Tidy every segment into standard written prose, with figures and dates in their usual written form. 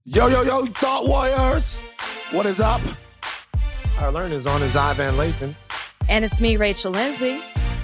Yo, yo, yo, Thought Warriors. What is up? Our learner's on is Ivan Lathan. And it's me, Rachel Lindsay.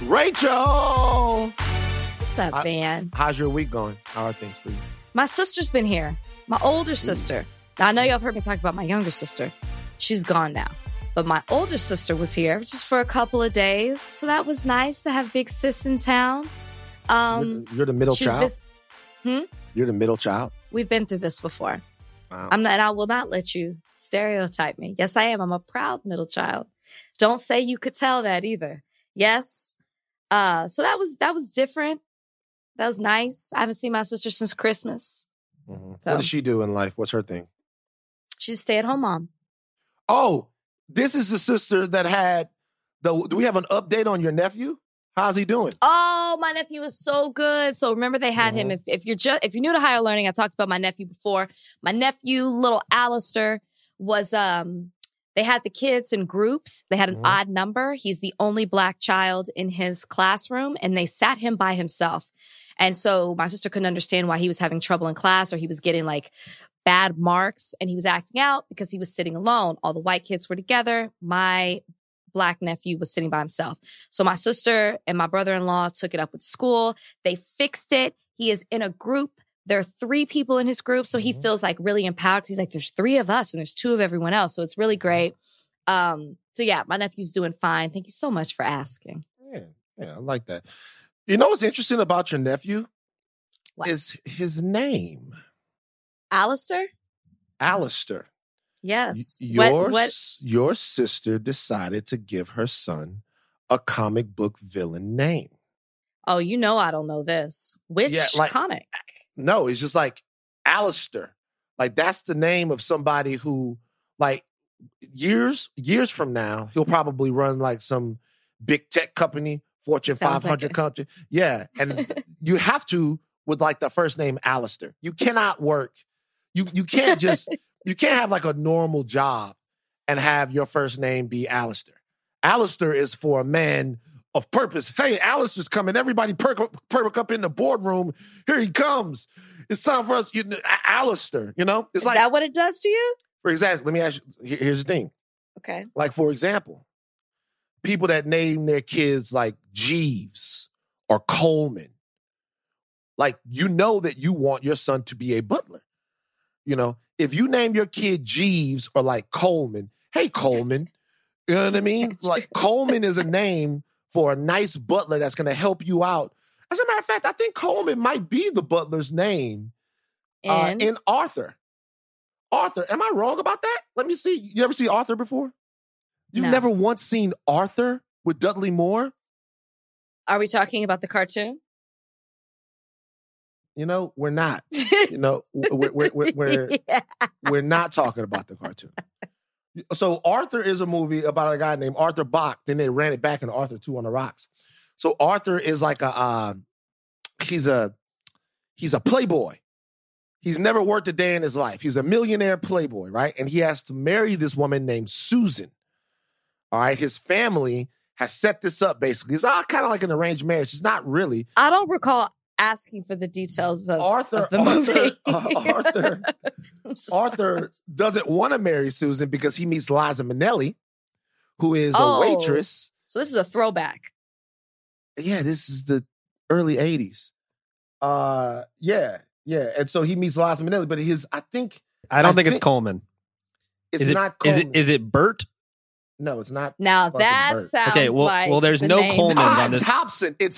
Rachel! What's up, man? How's your week going? How are things for you? My sister's been here. My older sister. Now, I know y'all have heard me talk about my younger sister. She's gone now. But my older sister was here just for a couple of days. So that was nice to have big sis in town. You're the middle child? You're the middle child? We've been through this before. Wow. And I will not let you stereotype me. Yes, I am. I'm a proud middle child. Don't say you could tell that either. Yes. So that was different. That was nice. I haven't seen my sister since Christmas. Mm-hmm. So, what does she do in life? What's her thing? She's a stay-at-home mom. Oh, this is the sister that had do we have an update on your nephew? How's he doing? Oh, my nephew is so good. So remember they had him. If you're new to higher learning, I talked about my nephew before. My nephew, little Alistair, was they had the kids in groups. They had an odd number. He's the only black child in his classroom, and they sat him by himself. And so my sister couldn't understand why he was having trouble in class or he was getting like bad marks, and he was acting out because he was sitting alone. All the white kids were together. My black nephew was sitting by himself. So my sister and my brother-in-law took it up with school. They fixed it. He is in a group. There are 3 people in his group. So he feels like really empowered. He's like, there's 3 of us and there's 2 of everyone else. So it's really great. So yeah, my nephew's doing fine. Thank you so much for asking. Yeah, I like that. You know what's interesting about your nephew? What? Is his name. Alistair? Alistair. Yes. Your sister decided to give her son a comic book villain name. Oh, you know I don't know this. Which comic? No, it's just like Alistair. Like that's the name of somebody who, like, years from now, he'll probably run like some big tech company, Fortune 500 company. Yeah, and you have to with like the first name Alistair. You cannot work. You can't just. You can't have like a normal job and have your first name be Alistair. Alistair is for a man of purpose. Hey, Alistair's coming. Everybody perk up in the boardroom. Here he comes. It's time for us. Alistair, you know? It's is that what it does to you? For example, let me ask you. Here's the thing. Okay. Like, for example, people that name their kids like Jeeves or Coleman. Like, you know that you want your son to be a butler. You know, if you name your kid Jeeves or like Coleman, hey, Coleman, you know what I mean? Like Coleman is a name for a nice butler that's going to help you out. As a matter of fact, I think Coleman might be the butler's name in Arthur. Arthur, am I wrong about that? Let me see. You ever see Arthur before? You've never once seen Arthur with Dudley Moore? Are we talking about the cartoon? You know, we're not. You know, we're not talking about the cartoon. So Arthur is a movie about a guy named Arthur Bach. Then they ran it back in Arthur 2 on the Rocks. So Arthur is like he's a playboy. He's never worked a day in his life. He's a millionaire playboy, right? And he has to marry this woman named Susan. All right, his family has set this up basically. It's kind of like an arranged marriage. It's not really. I don't recall asking for the details of the movie. Arthur doesn't want to marry Susan because he meets Liza Minnelli, who is a waitress. So this is a throwback. Yeah, this is the early 80s. Yeah. And so he meets Liza Minnelli, but I don't think it's Coleman. It's not Coleman. Is it Bert? No, it's not. Now that Bert. sounds well, there's no name. Coleman's on this. It's Hobson. It's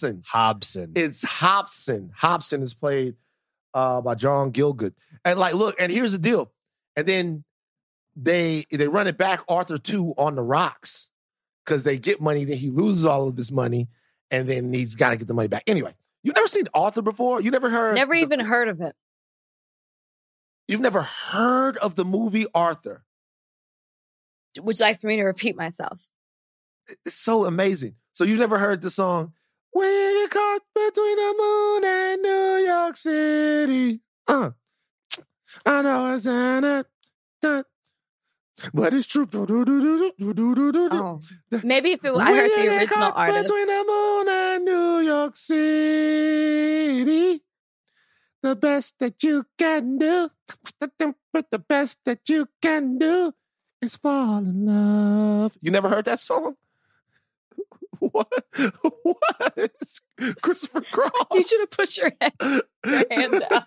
Hobson. Hobson is played by John Gielgud. And like, look, and here's the deal. And then they run it back, Arthur 2 on the Rocks, because they get money, then he loses all of this money, and then he's got to get the money back. Anyway, you've never seen Arthur before? You never heard? Never even heard of it. You've never heard of the movie Arthur? Would you like for me to repeat myself? It's so amazing. So you've never heard the song, "We're caught between the moon and New York City." I know it's in it, but it's true. Oh. Maybe if I heard the original artist. Between the moon and New York City, the best that you can do. But the best that you can do is fall in love. You never heard that song? What? What? Christopher Cross. You should have put your hand down.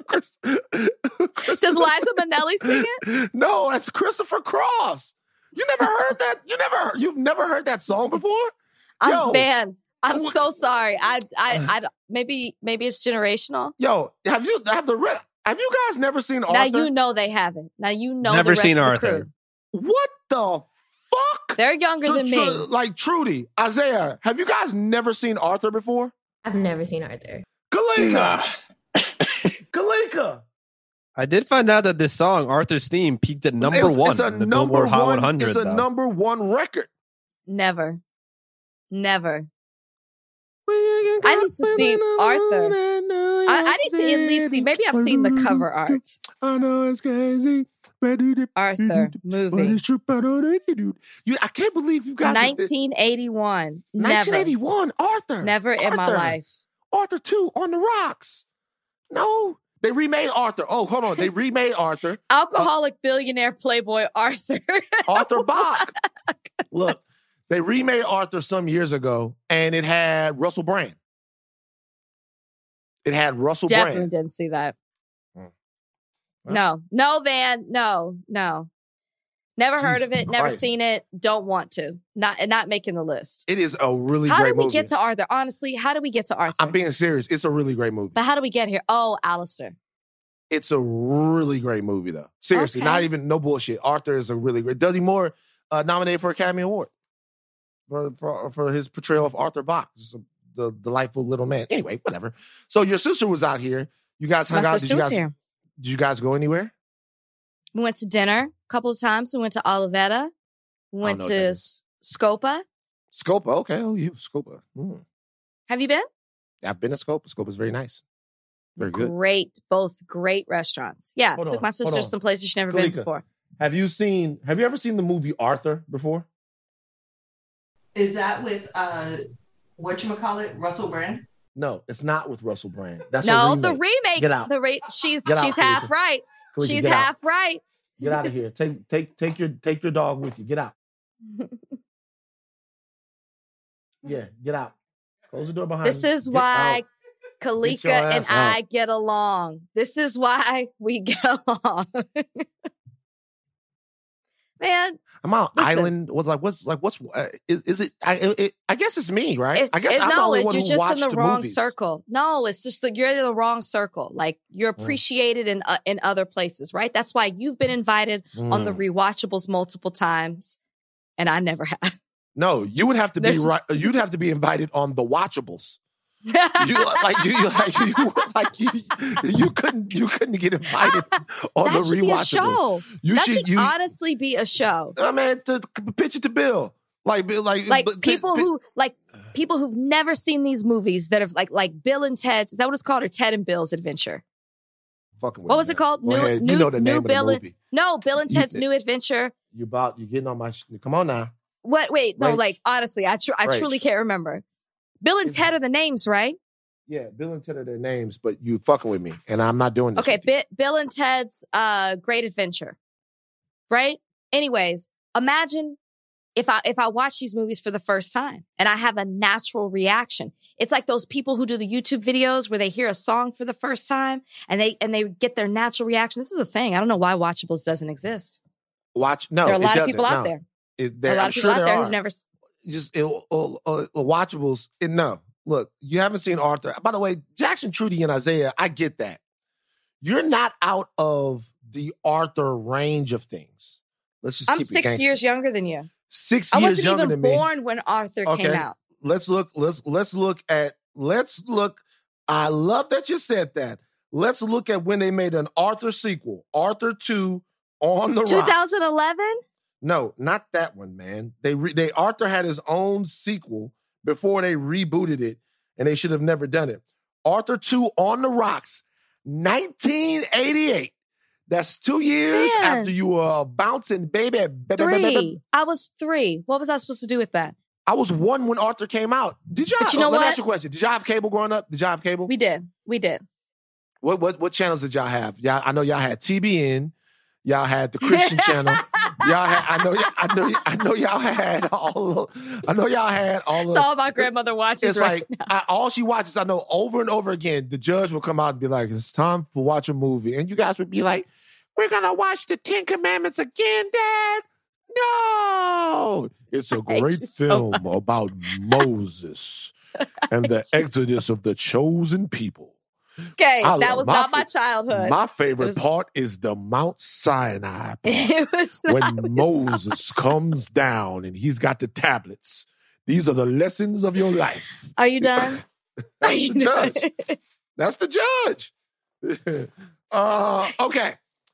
Does Liza Minnelli sing it? No, that's Christopher Cross. You never heard that? You've never heard that song before? Man, I'm so sorry. I maybe it's generational. Yo, have you guys never seen Arthur? Now you know they haven't. Now you know never the rest seen of the Arthur. crew. What the fuck? They're younger than me. Like Trudy, Isaiah, have you guys never seen Arthur before? I've never seen Arthur. Kalika! Kalika! I did find out that this song, Arthur's Theme, peaked at number one in the Billboard Hot 100. It's a number one record. Never. I need to see Arthur. I need to at least see. Maybe I've seen the cover art. I know it's crazy. Arthur movie. I can't believe you guys. 1981. 1981. Arthur. Never in my life. Arthur 2 on the rocks. No. They remade Arthur. Oh, hold on. They remade Arthur. Alcoholic billionaire playboy Arthur. Arthur Bach. Look, they remade Arthur some years ago, and it had Russell Brand. Definitely didn't see that. No, Van. No. Never heard of it. Never seen it. Don't want to. Not making the list. It is a really great movie. How did we get to Arthur? Honestly, how did we get to Arthur? I'm being serious. It's a really great movie. But how did we get here? Oh, Alistair. It's a really great movie, though. Seriously, not even no bullshit. Arthur is a really great. Dudley Moore nominated for Academy Award for his portrayal of Arthur Bach, the delightful little man. Anyway, whatever. So your sister was out here. You guys hung out. Did you guys go anywhere? We went to dinner a couple of times. We went to Olivetta. We went to Scopa. Scopa, okay. Oh, Scopa. Have you been? I've been to Scopa. Scopa's very nice. Very good. Both great restaurants. Yeah, took my sister some places she's never been before. Have you ever seen the movie Arthur before? Is that with whatchamacallit, Russell Brand? No, it's not with Russell Brand. That's the remake. Get out. She's half right. She's half right. Get out of here. Take your dog with you. Get out. Yeah, get out. Close the door behind you. This is why Kalika and I get along. This is why we get along. Man, I'm out. Island was is it? I guess it's me, right? I guess I'm the only one who watched just in the wrong movies. circle. No, it's just that you're in the wrong circle. Like you're appreciated in other places, right? That's why you've been invited on the rewatchables multiple times, and I never have. No, you would have to be right. You'd have to be invited on the watchables. You couldn't get invited on that the rewatchable. That should honestly be a show. I mean, to pitch it to Bill, people who've never seen these movies that have like Bill and Ted's. Is that what it's called? Or Ted and Bill's Adventure? What was it called? You know the name of the movie. Bill and Ted's New Adventure. You're getting on my. Come on now. What? Wait, no. Like honestly, I truly can't remember. Bill and Ted are the names, right? Yeah, Bill and Ted are their names, but you fucking with me, and I'm not doing this. Okay, Bill and Ted's Great Adventure, right? Anyways, imagine if I watch these movies for the first time and I have a natural reaction. It's like those people who do the YouTube videos where they hear a song for the first time and they get their natural reaction. This is a thing. I don't know why Watchables doesn't exist. There are a lot of people out there. There are a lot of people out there who've never. Just watchables. No, look, you haven't seen Arthur. By the way, Jackson, Trudy, and Isaiah, I get that. You're not out of the Arthur range of things. Let's just. I'm 6 years younger than you. 6 years younger than me. I wasn't even born when Arthur came out. Let's look. I love that you said that. Let's look at when they made an Arthur sequel, Arthur 2 on the 2011. No, not that one, man. Arthur had his own sequel before they rebooted it, and they should have never done it. Arthur 2 on the Rocks, 1988. That's 2 years after you were bouncing, baby. 3. I was 3. What was I supposed to do with that? I was 1 when Arthur came out. Did y'all? Let me ask you a question. Did y'all have cable growing up? Did y'all have cable? We did. What channels did y'all have? Y'all, I know y'all had TBN. Y'all had the Christian channel. Y'all had. I know y'all had all. I know y'all had all. It's all my grandmother watches. It's right like all she watches. I know over and over again. The judge will come out and be like, "It's time to watch a movie," and you guys would be like, "We're gonna watch the 10 Commandments again, Dad." No, it's a great film about Moses and the exodus of the chosen people. Okay, that was not my childhood. My favorite part is the Mount Sinai part. When Moses comes down and he's got the tablets. These are the lessons of your life. Are you done? That's the judge. That's the judge. Okay.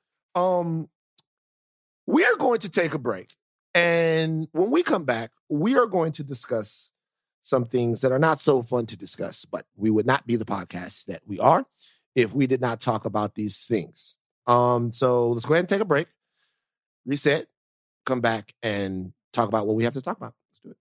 We are going to take a break. And when we come back, we are going to discuss some things that are not so fun to discuss, but we would not be the podcast that we are if we did not talk about these things. So let's go ahead and take a break, reset, come back, and talk about what we have to talk about. Let's do it.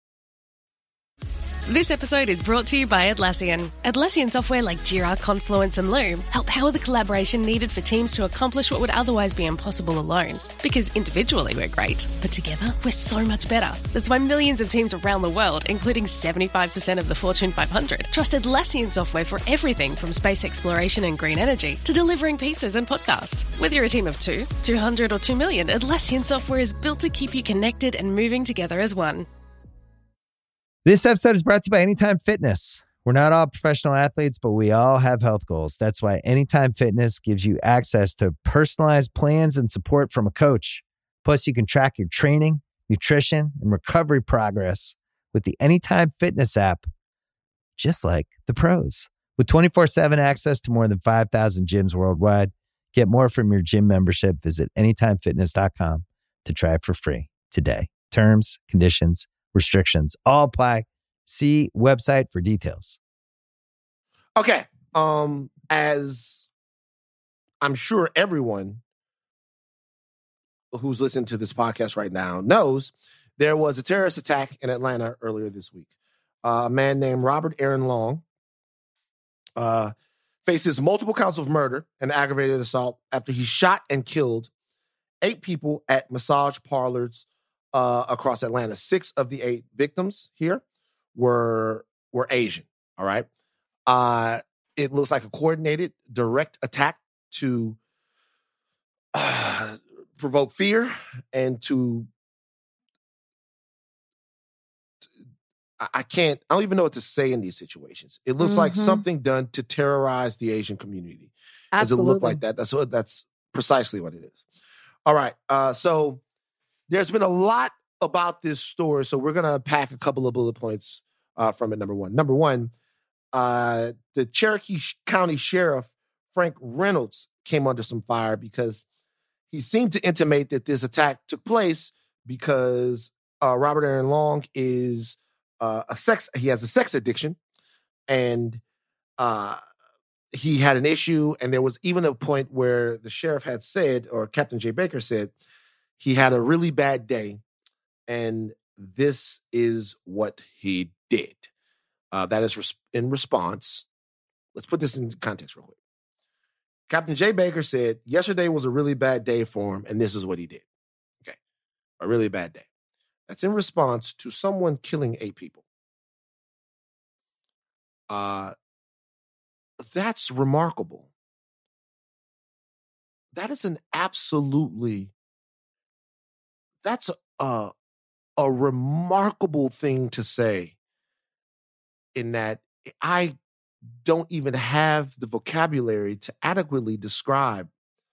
This episode is brought to you by Atlassian. Atlassian software like Jira, Confluence, and Loom help power the collaboration needed for teams to accomplish what would otherwise be impossible alone. Because individually we're great, but together we're so much better. That's why millions of teams around the world, including 75% of the Fortune 500, trust Atlassian software for everything from space exploration and green energy to delivering pizzas and podcasts. Whether you're a team of 2, 200, or 2 million, Atlassian software is built to keep you connected and moving together as one. This episode is brought to you by Anytime Fitness. We're not all professional athletes, but we all have health goals. That's why Anytime Fitness gives you access to personalized plans and support from a coach. Plus, you can track your training, nutrition, and recovery progress with the Anytime Fitness app, just like the pros. With 24/7 access to more than 5,000 gyms worldwide, get more from your gym membership. Visit anytimefitness.com to try it for free today. Terms, conditions, restrictions all apply. See website for details. Okay. As I'm sure everyone who's listening to this podcast right now knows, there was a terrorist attack in Atlanta earlier this week. A man named Robert Aaron Long faces multiple counts of murder and aggravated assault after he shot and killed 8 people at massage parlors across Atlanta. 6 of the 8 victims here were Asian. All right. It looks like a coordinated, direct attack to provoke fear and to I don't even know what to say in these situations. It looks like something done to terrorize the Asian community. Absolutely. Does it look like that? That's precisely what it is. All right. So there's been a lot about this story, so we're going to unpack a couple of bullet points from it. Number one, the Cherokee County Sheriff, Frank Reynolds, came under some fire because he seemed to intimate that this attack took place because Robert Aaron Long is he has a sex addiction, and he had an issue, and there was even a point where the sheriff had said, or Captain Jay Baker said, he had a really bad day, and this is what he did. That is in response. Let's put this in context real quick. Captain Jay Baker said, yesterday was a really bad day for him, and this is what he did. Okay. A really bad day. That's in response to someone killing 8 people. That's remarkable. That is that's a remarkable thing to say, in that I don't even have the vocabulary to adequately describe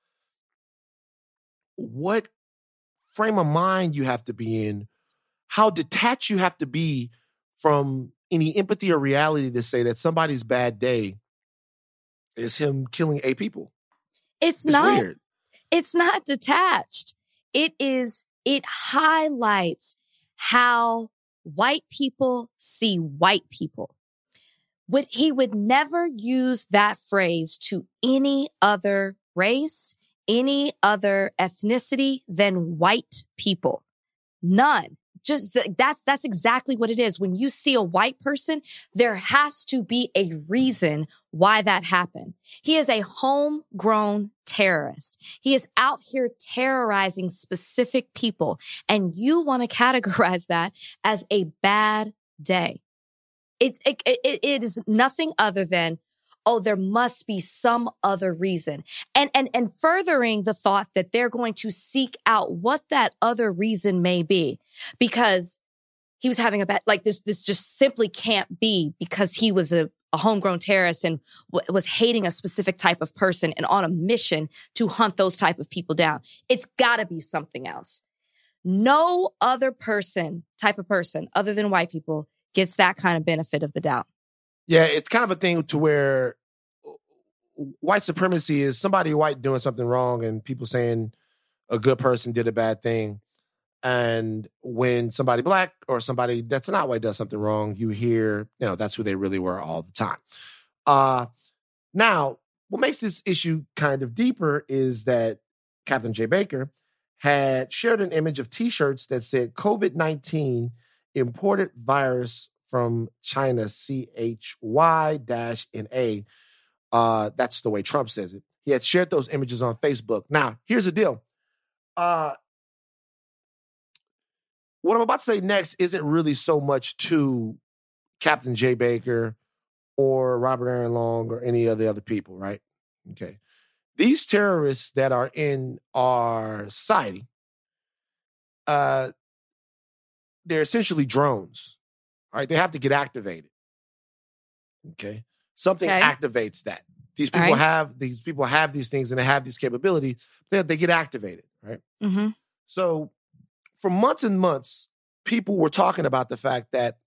what frame of mind you have to be in, how detached you have to be from any empathy or reality to say that somebody's bad day is him killing 8 people. It's weird. It's not detached. It highlights how white people see white people. He would never use that phrase to any other race, any other ethnicity than white people. None. that's exactly what it is. When you see a white person, there has to be a reason why that happened. He is a homegrown terrorist. He is out here terrorizing specific people, and you want to categorize that as a bad day. It is nothing other than, oh, there must be some other reason. And furthering the thought that they're going to seek out what that other reason may be, because he was having a bad, like this just simply can't be because he was a homegrown terrorist and was hating a specific type of person and on a mission to hunt those type of people down. It's gotta be something else. No other type of person other than white people gets that kind of benefit of the doubt. Yeah, it's kind of a thing to where white supremacy is somebody white doing something wrong and people saying a good person did a bad thing. And when somebody black or somebody that's not white does something wrong, you hear, that's who they really were all the time. Now, what makes this issue kind of deeper is that Catherine J. Baker had shared an image of T-shirts that said COVID-19 imported virus from China, CHY-NA. That's the way Trump says it. He had shared those images on Facebook. Now, here's the deal. What I'm about to say next isn't really so much to Captain J. Baker or Robert Aaron Long or any of the other people, right? Okay. These terrorists that are in our society, they're essentially drones. All right, they have to get activated. Okay, something activates that. These people have these things and they have these capabilities. They get activated, right? Mm-hmm. So, for months and months, people were talking about the fact that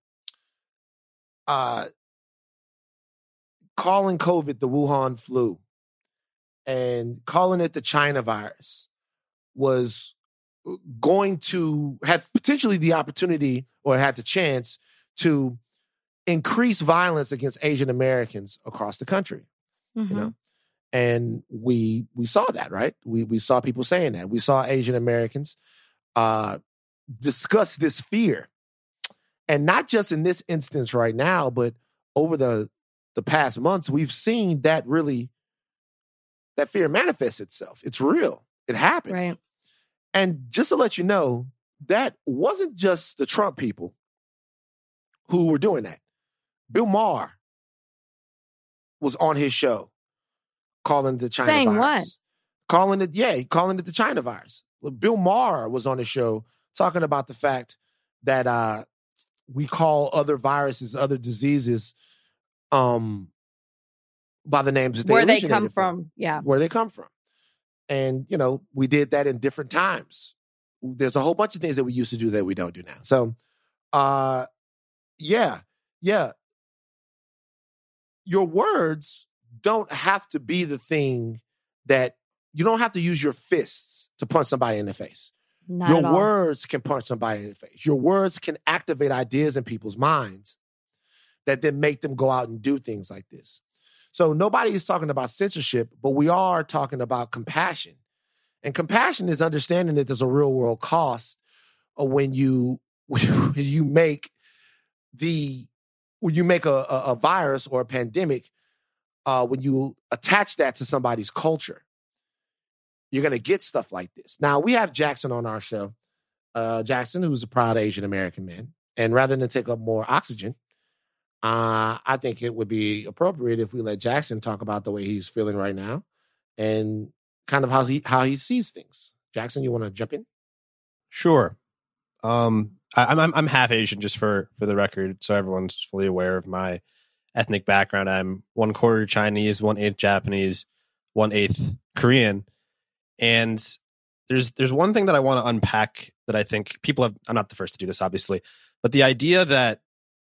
calling COVID the Wuhan flu and calling it the China virus was going to have potentially the opportunity or had the chance to increase violence against Asian Americans across the country. Mm-hmm. And we saw that, right? We saw people saying that. We saw Asian Americans discuss this fear. And not just in this instance right now, but over the past months, we've seen that fear manifest itself. It's real. It happened. Right. And just to let you know, that wasn't just the Trump people who were doing that. Bill Maher was on his show calling the China Saying virus. What? Calling it the China virus. Bill Maher was on his show talking about the fact that we call other viruses, other diseases, by the names that they originated where they come from. Yeah. Where they come from. And, we did that in different times. There's a whole bunch of things that we used to do that we don't do now. So, yeah. Your words don't have to be the thing that you don't have to use your fists to punch somebody in the face. Not your at all. words can punch somebody in the face. Your words can activate ideas in people's minds that then make them go out and do things like this. So nobody is talking about censorship, but we are talking about compassion. And compassion is understanding that there's a real world cost when you make a virus or a pandemic, when you attach that to somebody's culture, you're going to get stuff like this. Now, we have Jackson on our show. Jackson, who's a proud Asian American man. And rather than take up more oxygen, I think it would be appropriate if we let Jackson talk about the way he's feeling right now and kind of how he sees things. Jackson, you want to jump in? Sure. I'm half Asian, just for the record, so everyone's fully aware of my ethnic background. I'm 1/4 Chinese, 1/8 Japanese, 1/8 Korean. And there's one thing that I want to unpack that I think people have. I'm not the first to do this, obviously, but the idea that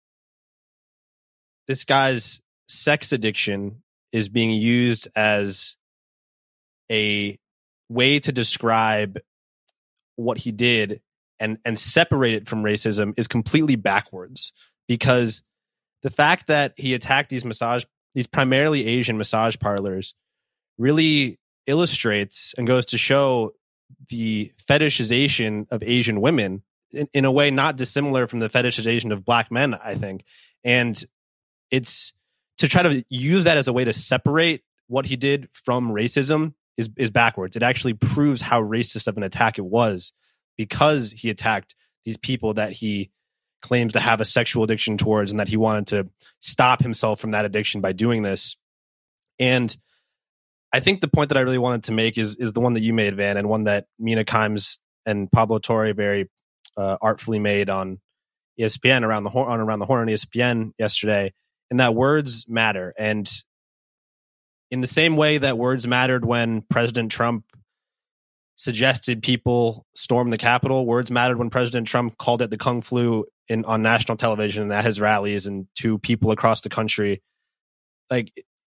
this guy's sex addiction is being used as a way to describe what he did and separate it from racism is completely backwards, because the fact that he attacked these primarily Asian massage parlors really illustrates and goes to show the fetishization of Asian women in a way not dissimilar from the fetishization of black men, I think. And it's to try to use that as a way to separate what he did from racism is backwards. It actually proves how racist of an attack it was, because he attacked these people that he claims to have a sexual addiction towards, and that he wanted to stop himself from that addiction by doing this. And I think the point that I really wanted to make is the one that you made, Van, and one that Mina Kimes and Pablo Torre very artfully made on ESPN around the horn on ESPN yesterday, and that words matter. And in the same way that words mattered when President Trump suggested people storm the Capitol, words mattered when President Trump called it the Kung Flu on national television at his rallies and to people across the country. Like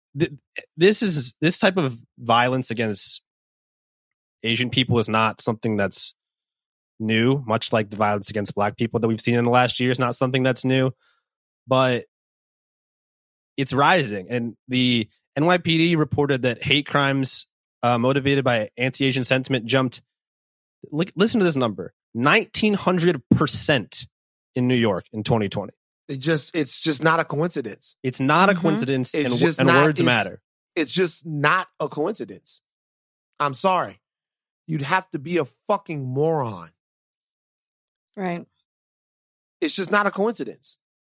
this type of violence against Asian people is not something that's new, much like the violence against black people that we've seen in the last year is not something that's new, but it's rising. And the NYPD reported that hate crimes motivated by anti-Asian sentiment jumped, listen to this number, 1,900% in New York in 2020. It's just not a coincidence. It's not a coincidence, and words matter. It's just not a coincidence. I'm sorry. You'd have to be a fucking moron. Right. It's just not a coincidence.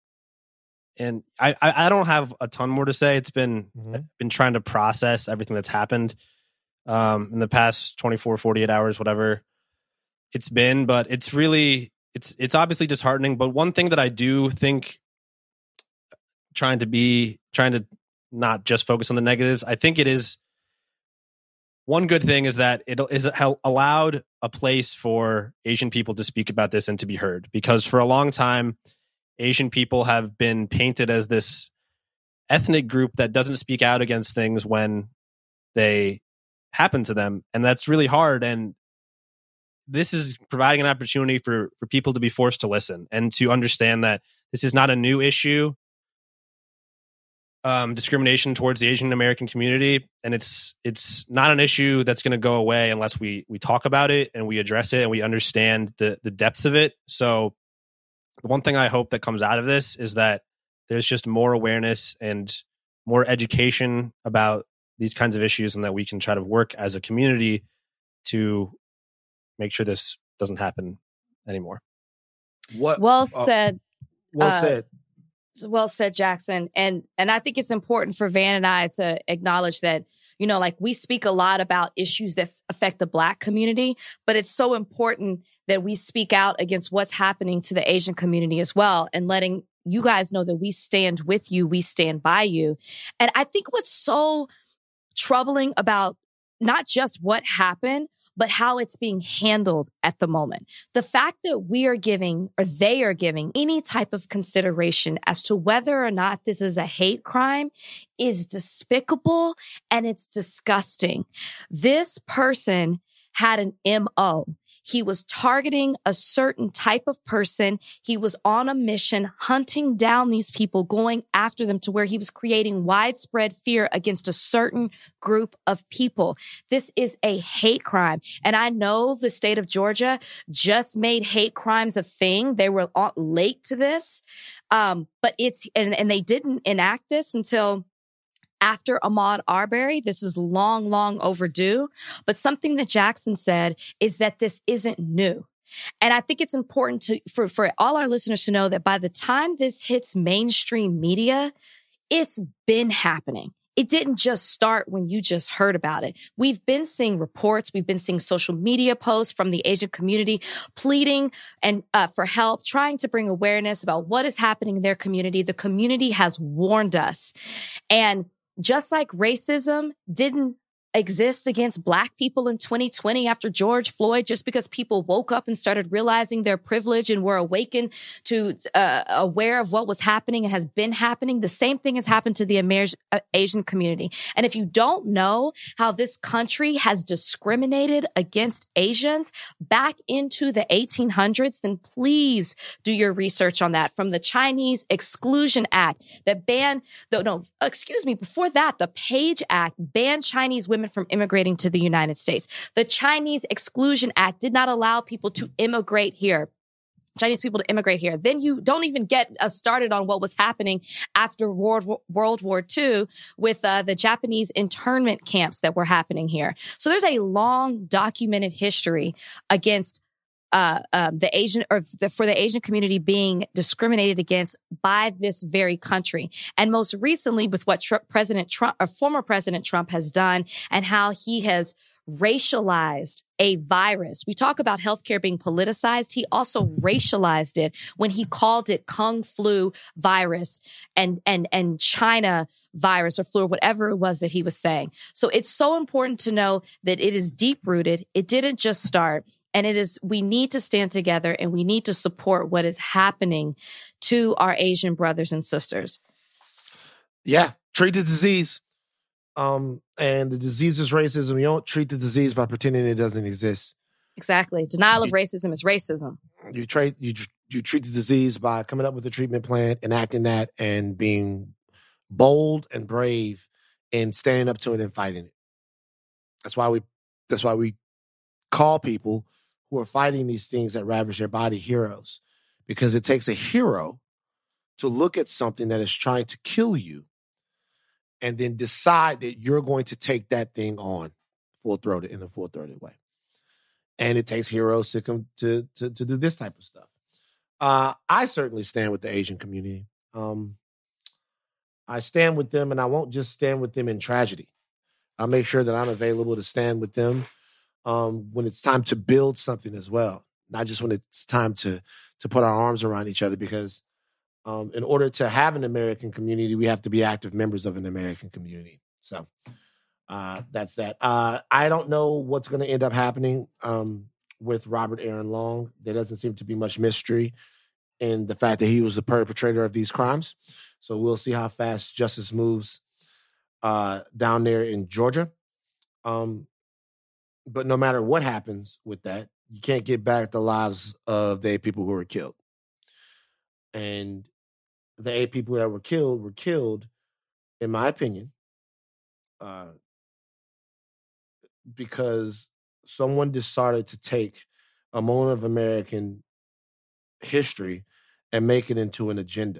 And I don't have a ton more to say. It's been trying to process everything that's happened in the past 24, 48 hours, whatever it's been. But it's really, it's obviously disheartening. But one thing that I do think, trying to not just focus on the negatives, I think it is one good thing is that it is allowed a place for Asian people to speak about this and to be heard. Because for a long time, Asian people have been painted as this ethnic group that doesn't speak out against things when they happen to them. And that's really hard. And this is providing an opportunity for people to be forced to listen and to understand that this is not a new issue. Discrimination towards the Asian American community. And it's not an issue that's going to go away unless we talk about it and we address it and we understand the depths of it. So the one thing I hope that comes out of this is that there's just more awareness and more education about these kinds of issues, and that we can try to work as a community to make sure this doesn't happen anymore. Well said. Well said. Well said, Jackson. And I think it's important for Van and I to acknowledge that, you know, like we speak a lot about issues that affect the Black community, but it's so important that we speak out against what's happening to the Asian community as well, and letting you guys know that we stand with you, we stand by you. And I think what's so troubling about not just what happened, but how it's being handled at the moment. The fact that we are giving, or they are giving, any type of consideration as to whether or not this is a hate crime is despicable, and it's disgusting. This person had an MO. He was targeting a certain type of person. He was on a mission, hunting down these people, going after them, to where he was creating widespread fear against a certain group of people. This is a hate crime. And I know the state of Georgia just made hate crimes a thing. They were late to this. But it's, and they didn't enact this until after Ahmaud Arbery. This is long, long overdue. But something that Jackson said is that this isn't new. And I think it's important for all our listeners to know that by the time this hits mainstream media, it's been happening. It didn't just start when you just heard about it. We've been seeing reports. We've been seeing social media posts from the Asian community pleading and for help, trying to bring awareness about what is happening in their community. The community has warned us. And just like racism didn't exist against Black people in 2020 after George Floyd, just because people woke up and started realizing their privilege and were awakened to aware of what was happening and has been happening. The same thing has happened to the Asian community. And if you don't know how this country has discriminated against Asians back into the 1800s, then please do your research on that. From the Chinese Exclusion Act that banned, before that, the Page Act banned Chinese women from immigrating to the United States. The Chinese Exclusion Act did not allow people to immigrate here. Chinese people to immigrate here. Then you don't even get us started on what was happening after World War II with the Japanese internment camps that were happening here. So there's a long documented history against the Asian for the Asian community being discriminated against by this very country. And most recently with what former President Trump has done and how he has racialized a virus. We talk about healthcare being politicized. He also racialized it when he called it Kung Flu virus and China virus or flu or whatever it was that he was saying. So it's so important to know that it is deep rooted. It didn't just start. And we need to stand together and we need to support what is happening to our Asian brothers and sisters. Yeah. Treat the disease. And the disease is racism. You don't treat the disease by pretending it doesn't exist. Exactly. Denial of racism is racism. You treat the disease by coming up with a treatment plan, enacting that, and being bold and brave and standing up to it and fighting it. That's why we call people who are fighting these things that ravage their body heroes, because it takes a hero to look at something that is trying to kill you and then decide that you're going to take that thing on in a full-throated way. And it takes heroes to come to do this type of stuff. I certainly stand with the Asian community. I stand with them, and I won't just stand with them in tragedy. I'll make sure that I'm available to stand with them when it's time to build something as well, not just when it's time to put our arms around each other, because in order to have an American community, we have to be active members of an American community. So that's that. I don't know what's going to end up happening with Robert Aaron Long. There doesn't seem to be much mystery in the fact that he was the perpetrator of these crimes. So we'll see how fast justice moves down there in Georgia. But no matter what happens with that, you can't get back the lives of the 8 people who were killed. And the 8 people that were killed, in my opinion, because someone decided to take a moment of American history and make it into an agenda.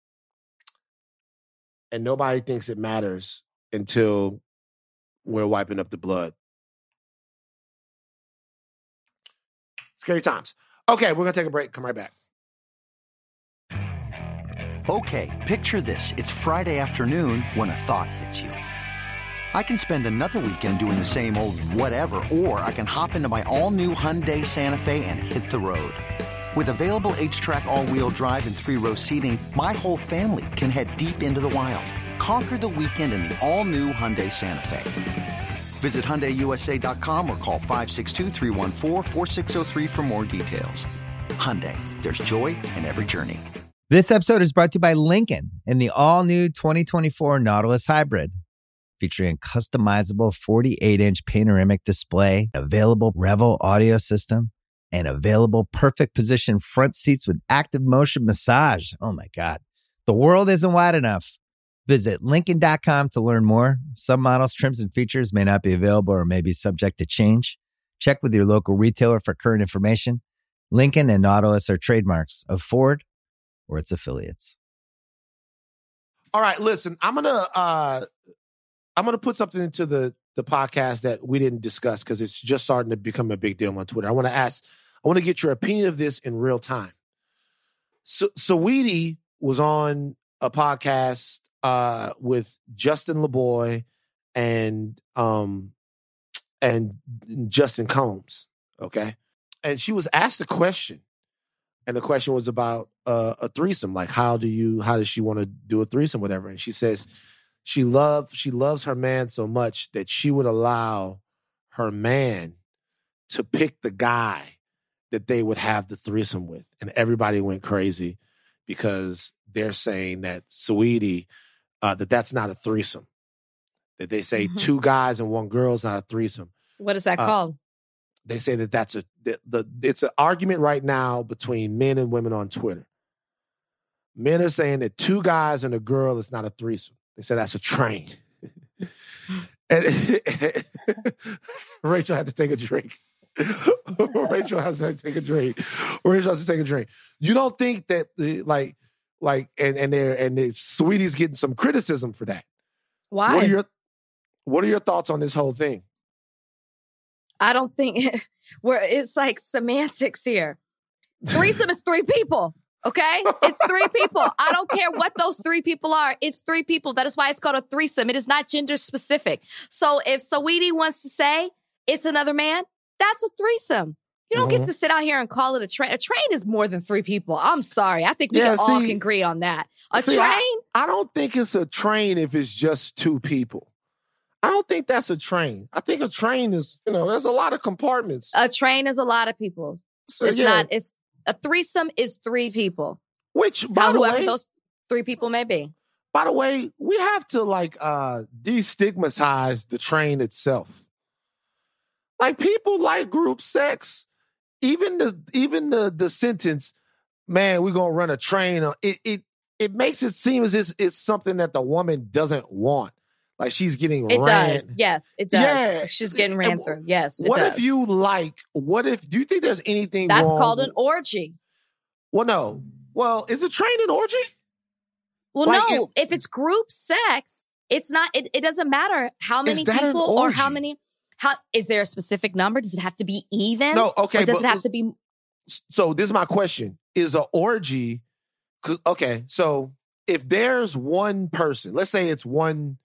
And nobody thinks it matters until we're wiping up the blood. Scary times. Okay, we're going to take a break. Come right back. Okay, picture this. It's Friday afternoon when a thought hits you. I can spend another weekend doing the same old whatever, or I can hop into my all-new Hyundai Santa Fe and hit the road. With available H-Track all-wheel drive and 3-row seating, my whole family can head deep into the wild. Conquer the weekend in the all-new Hyundai Santa Fe. Visit HyundaiUSA.com or call 562-314-4603 for more details. Hyundai, there's joy in every journey. This episode is brought to you by Lincoln and the all-new 2024 Nautilus Hybrid. Featuring a customizable 48-inch panoramic display, available Revel audio system, and available perfect position front seats with active motion massage. Oh my God. The world isn't wide enough. Visit Lincoln.com to learn more. Some models, trims, and features may not be available or may be subject to change. Check with your local retailer for current information. Lincoln and Nautilus are trademarks of Ford or its affiliates. All right, listen, I'm gonna put something into the podcast that we didn't discuss because it's just starting to become a big deal on Twitter. I want to get your opinion of this in real time. So Saweetie was on a podcast with Justin LeBoy and Justin Combs, okay? And she was asked a question, and the question was about a threesome. Like, how does she want to do a threesome, whatever? And she says she loves her man so much that she would allow her man to pick the guy that they would have the threesome with. And everybody went crazy because they're saying that Saweetie, that's not a threesome. That they say 2 guys and 1 girl is not a threesome. What is that called? They say that it's an argument right now between men and women on Twitter. Men are saying that 2 guys and a girl is not a threesome. They say that's a train. And Rachel had to take a drink. Rachel has to take a drink. You don't think that and Sweetie's getting some criticism for that? Why? What are your thoughts on this whole thing? I don't think it's like semantics here. Threesome is 3 people. Okay? It's 3 people. I don't care what those 3 people are. It's 3 people. That is why it's called a threesome. It is not gender specific. So if Saweetie wants to say it's another man, that's a threesome. You don't get to sit out here and call it a train. A train is more than 3 people. I'm sorry. I think we all can agree on that. Train? I don't think it's a train if it's just 2 people. I don't think that's a train. I think a train is, there's a lot of compartments. A train is a lot of people. So, It's a threesome is 3 people. Which, by the way, those 3 people may be. By the way, we have to destigmatize the train itself. Like, people like group sex. Even the sentence, man, we're gonna run a train. It makes it seem as if it's something that the woman doesn't want. Like she's getting It ran. does. Yes, it does. Yeah. She's getting ran through. Yes, it What does. if do you think there's anything That's wrong? called an orgy. Well, no. Well, is a train an orgy? Well, no. If it's group sex, it's not, it doesn't matter how many people or how many, is there a specific number? Does it have to be even? No, okay. Or does it have to be? So this is my question. Is an orgy, okay, so if there's one person, let's say it's one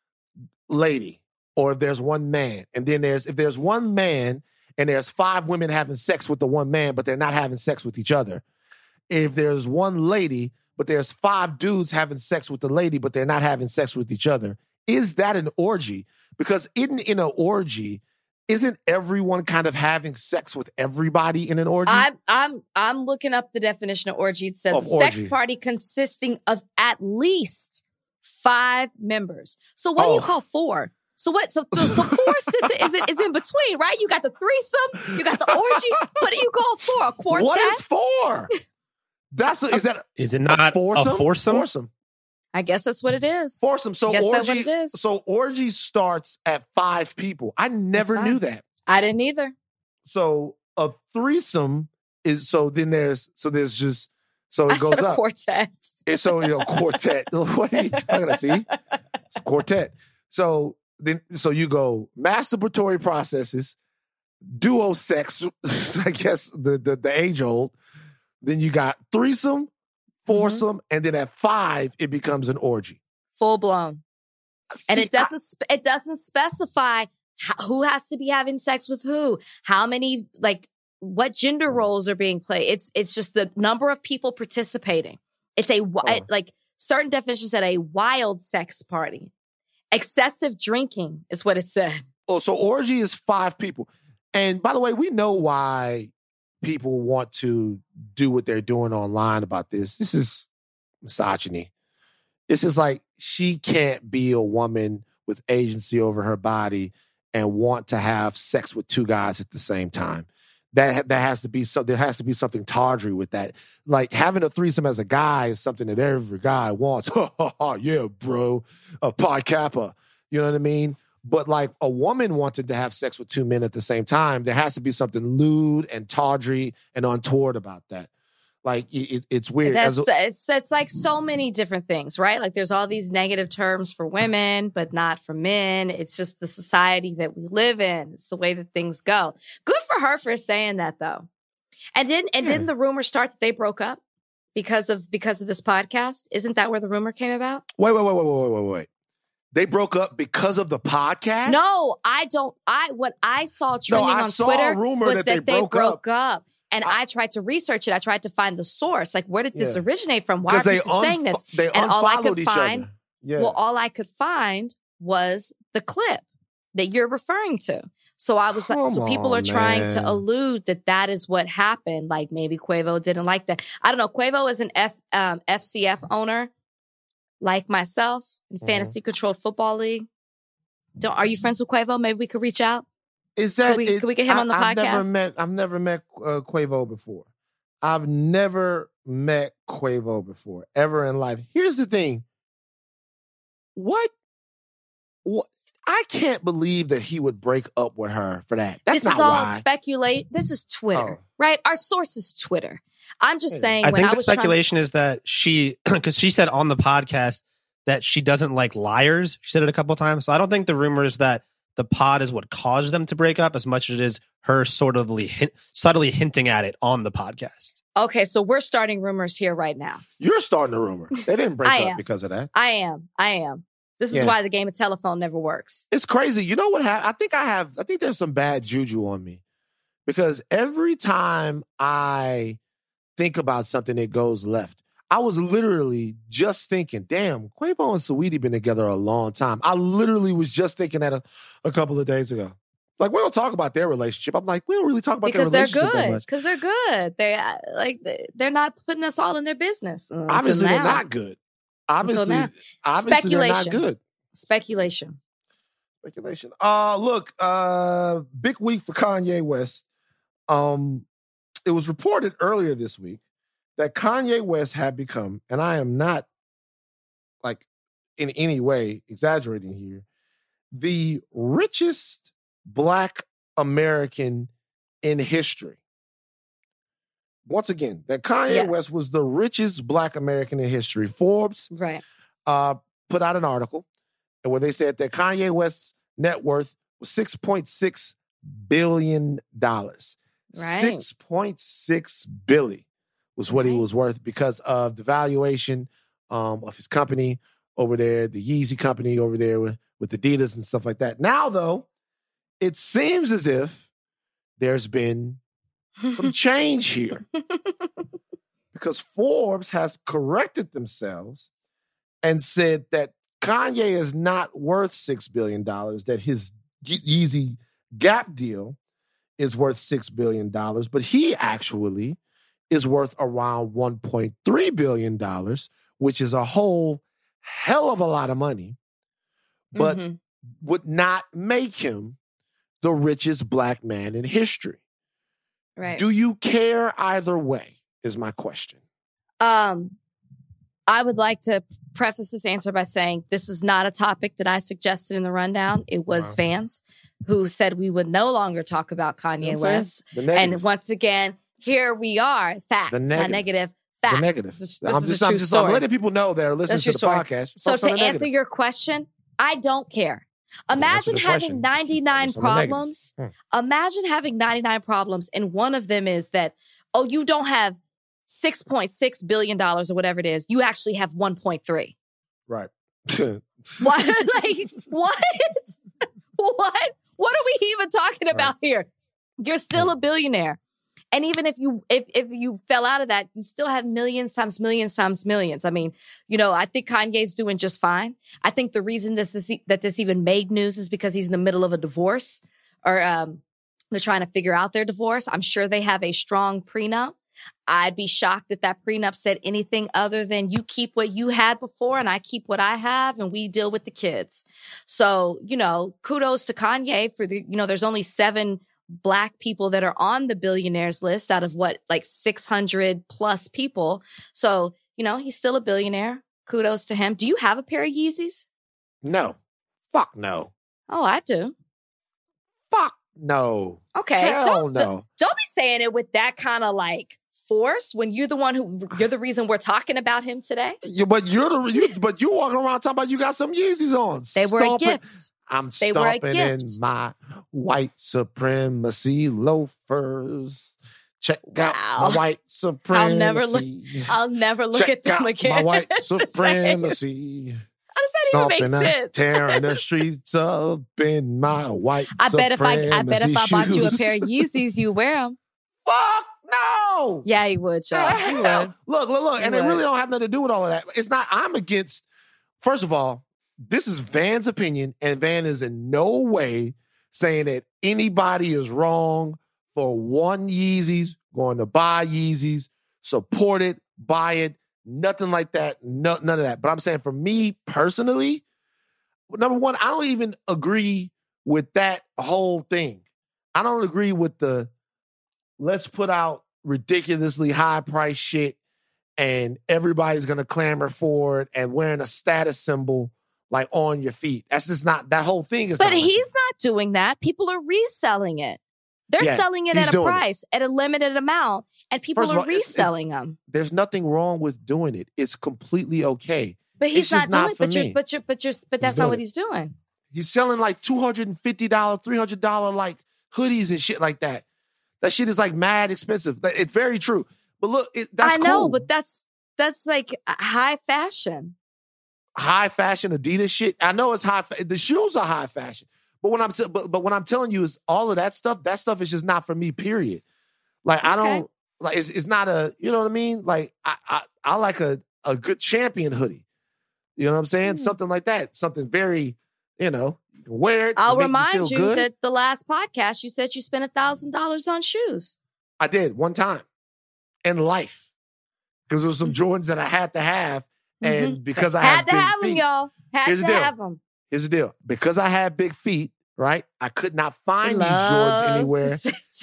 lady, or if there's one man, and then if there's one man and there's 5 women having sex with the one man, but they're not having sex with each other. If there's one lady, but there's 5 dudes having sex with the lady, but they're not having sex with each other, is that an orgy? Because in an orgy, isn't everyone kind of having sex with everybody in an orgy? I'm looking up the definition of orgy. It says a sex party consisting of at least 5 members. So what do you call 4? So what? So 4 is in between, right? You got the threesome, you got the orgy. What do you call 4? A quartet? What is 4? Is it not a foursome? Foursome. I guess that's what it is. Foursome. So orgy starts at 5 people. I never knew that. I didn't either. So a threesome is it goes up. Quartet. It's quartet. What are you talking about? See? It's a quartet. So you go masturbatory processes, duo sex, I guess the age old. Then you got threesome, foursome, and then at 5 it becomes an orgy. Full blown. And it doesn't specify who has to be having sex with who, how many, what gender roles are being played. It's just the number of people participating. It's certain definitions said a wild sex party. Excessive drinking is what it said. Oh, so orgy is 5 people. And by the way, we know why people want to do what they're doing online about this. This is misogyny. This is like, she can't be a woman with agency over her body and want to have sex with 2 guys at the same time. There has to be something tawdry with that. Like, having a threesome as a guy is something that every guy wants. Yeah, bro. Pi Kappa. You know what I mean? But like a woman wanted to have sex with 2 men at the same time, there has to be something lewd and tawdry and untoward about that. Like, it's weird. It's like so many different things, right? Like, there's all these negative terms for women, but not for men. It's just the society that we live in. It's the way that things go. Good for her for saying that, though. And didn't the rumor start that they broke up because of this podcast? Isn't that where the rumor came about? Wait. They broke up because of the podcast? No, I don't. What I saw trending on Twitter was that they broke up. And I tried to research it. I tried to find the source. Like, where did this originate from? Why are people saying this? And all I could find, all I could find was the clip that you're referring to. So I was people are trying to allude that is what happened. Like, maybe Quavo didn't like that. I don't know. Quavo is an FCF owner, like myself, in Fantasy Controlled Football League. Are you friends with Quavo? Maybe we could reach out. Can we get him on the podcast? I've never met Quavo before. I've never met Quavo before, ever in life. Here's the thing. What? I can't believe that he would break up with her for that. That's this not is all why. speculate. This is Twitter, right? Our source is Twitter. I'm just saying. I think the speculation is that because she said on the podcast that she doesn't like liars. She said it a couple of times. So I don't think the rumor is that the pod is what caused them to break up as much as it is her subtly hinting at it on the podcast. Okay, so we're starting rumors here right now. You're starting a rumor. They didn't break up because of that. I am. This is why the game of telephone never works. It's crazy. You know what happened? I think there's some bad juju on me because every time I think about something that goes left, I was literally just thinking, damn, Quavo and Saweetie been together a long time. I literally was just thinking that a couple of days ago. Like, we don't talk about their relationship. I'm like, we don't really talk about their relationship that much. Because they're good. They're not putting us all in their business. Obviously, they're not good. Obviously, they're not good. Speculation. Look, big week for Kanye West. It was reported earlier this week that Kanye West had become, and I am not like in any way exaggerating here, the richest Black American in history. Once again, that Kanye West was the richest Black American in history. Forbes put out an article where they said that Kanye West's net worth was $6.6 billion. Right. $6.6 billion was what he was worth because of the valuation of his company over there, the Yeezy company over there with Adidas and stuff like that. Now, though, it seems as if there's been some change here because Forbes has corrected themselves and said that Kanye is not worth $6 billion, that his Yeezy Gap deal is worth $6 billion, but he actually is worth around $1.3 billion, which is a whole hell of a lot of money, but would not make him the richest Black man in history. Right. Do you care either way is my question. I would like to preface this answer by saying this is not a topic that I suggested in the rundown. It was Vance who said we would no longer talk about Kanye West. And once again, here we are. Facts, not negative. Facts. The negative. I'm letting people know they're listening to the podcast. So to answer your question, I don't care. Imagine having 99 problems. Imagine having 99 problems, and one of them is that, you don't have $6.6 billion or whatever it is. You actually have 1.3. Right. What? Like, what? What are we even talking about here? You're still a billionaire. And even if you fell out of that, you still have millions times millions times millions. I mean, I think Kanye's doing just fine. I think the reason that this even made news is because he's in the middle of a divorce, or they're trying to figure out their divorce. I'm sure they have a strong prenup. I'd be shocked if that prenup said anything other than you keep what you had before and I keep what I have and we deal with the kids. So, kudos to Kanye for there's only 7 Black people that are on the billionaires list out of 600 plus people. So, he's still a billionaire. Kudos to him. Do you have a pair of Yeezys? No. Fuck no. Oh, I do. Fuck no. Okay. Hell don't be saying it with that kind of force when you're the reason we're talking about him today. Yeah, but you walking around talking about you got some Yeezys on. They were a gift. I'm stomping in my white supremacy loafers. Check out my white supremacy. I'll never look at them again. My white supremacy. How does that even make sense? Tearing the streets up in my white I bet if I bought you a shoes. pair of Yeezys, you wear them. Fuck no. Yeah, he would, Sean. He would. Look. And it really don't have nothing to do with all of that. It's not, I'm against, first of all, this is Van's opinion, and Van is in no way saying that anybody is wrong for one Yeezys, going to buy Yeezys, support it, buy it, nothing like that, none of that. But I'm saying for me personally, number one, I don't even agree with that whole thing. I don't agree with the let's put out ridiculously high price shit and everybody's going to clamor for it and wearing a status symbol like on your feet. That's just not, that whole thing is But not like he's not doing that. People are reselling it. They're Yeah, selling it he's at a doing it. price, at a limited amount, and people First of are all, it's- reselling them. There's nothing wrong with doing it. It's completely okay. But he's it's just not doing not it. for But you're, me. but that's doing not what it. he's doing. He's selling like $250, $300 like hoodies and shit like that. That shit is like mad expensive. It's very true. But look, that's I know, cool. but that's like high fashion. High fashion Adidas shit. I know it's the shoes are high fashion. But what I'm telling you is all of that stuff is just not for me, period. Like I don't like it's not a, you know what I mean? Like I like a good Champion hoodie. You know what I'm saying? Something like that. Something very, you know, you can wear it. I'll make remind feel you good. that the last podcast you said you spent $1,000 on shoes. I did one time in life. Because there was some Jordans that I had to have. And because I had to big have them, feet, y'all. Had Here's to the deal. have them. Here's the deal. Because I had big feet, right? I could not find these Jordans anywhere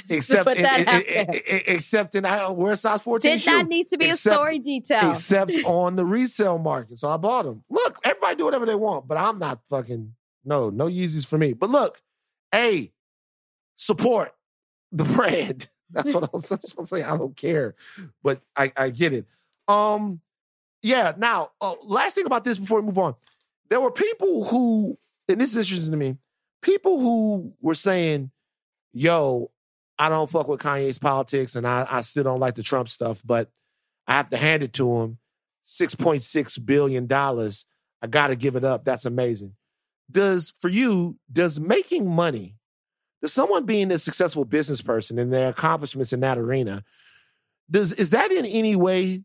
except in I wear a size 14 Did shoe. not need to be a story detail. Except on the resale market. So I bought them. Look, everybody do whatever they want, but I'm not fucking, no Yeezys for me. But look, hey, support the brand. That's what I'm saying. I don't care, but I get it. Yeah. Now, last thing about this before we move on, there were people who, and this is interesting to me, people who were saying, "Yo, I don't fuck with Kanye's politics, and I still don't like the Trump stuff, but I have to hand it to him. $6.6 billion. I got to give it up. That's amazing." Does making money, does someone being a successful business person and their accomplishments in that arena, is that in any way,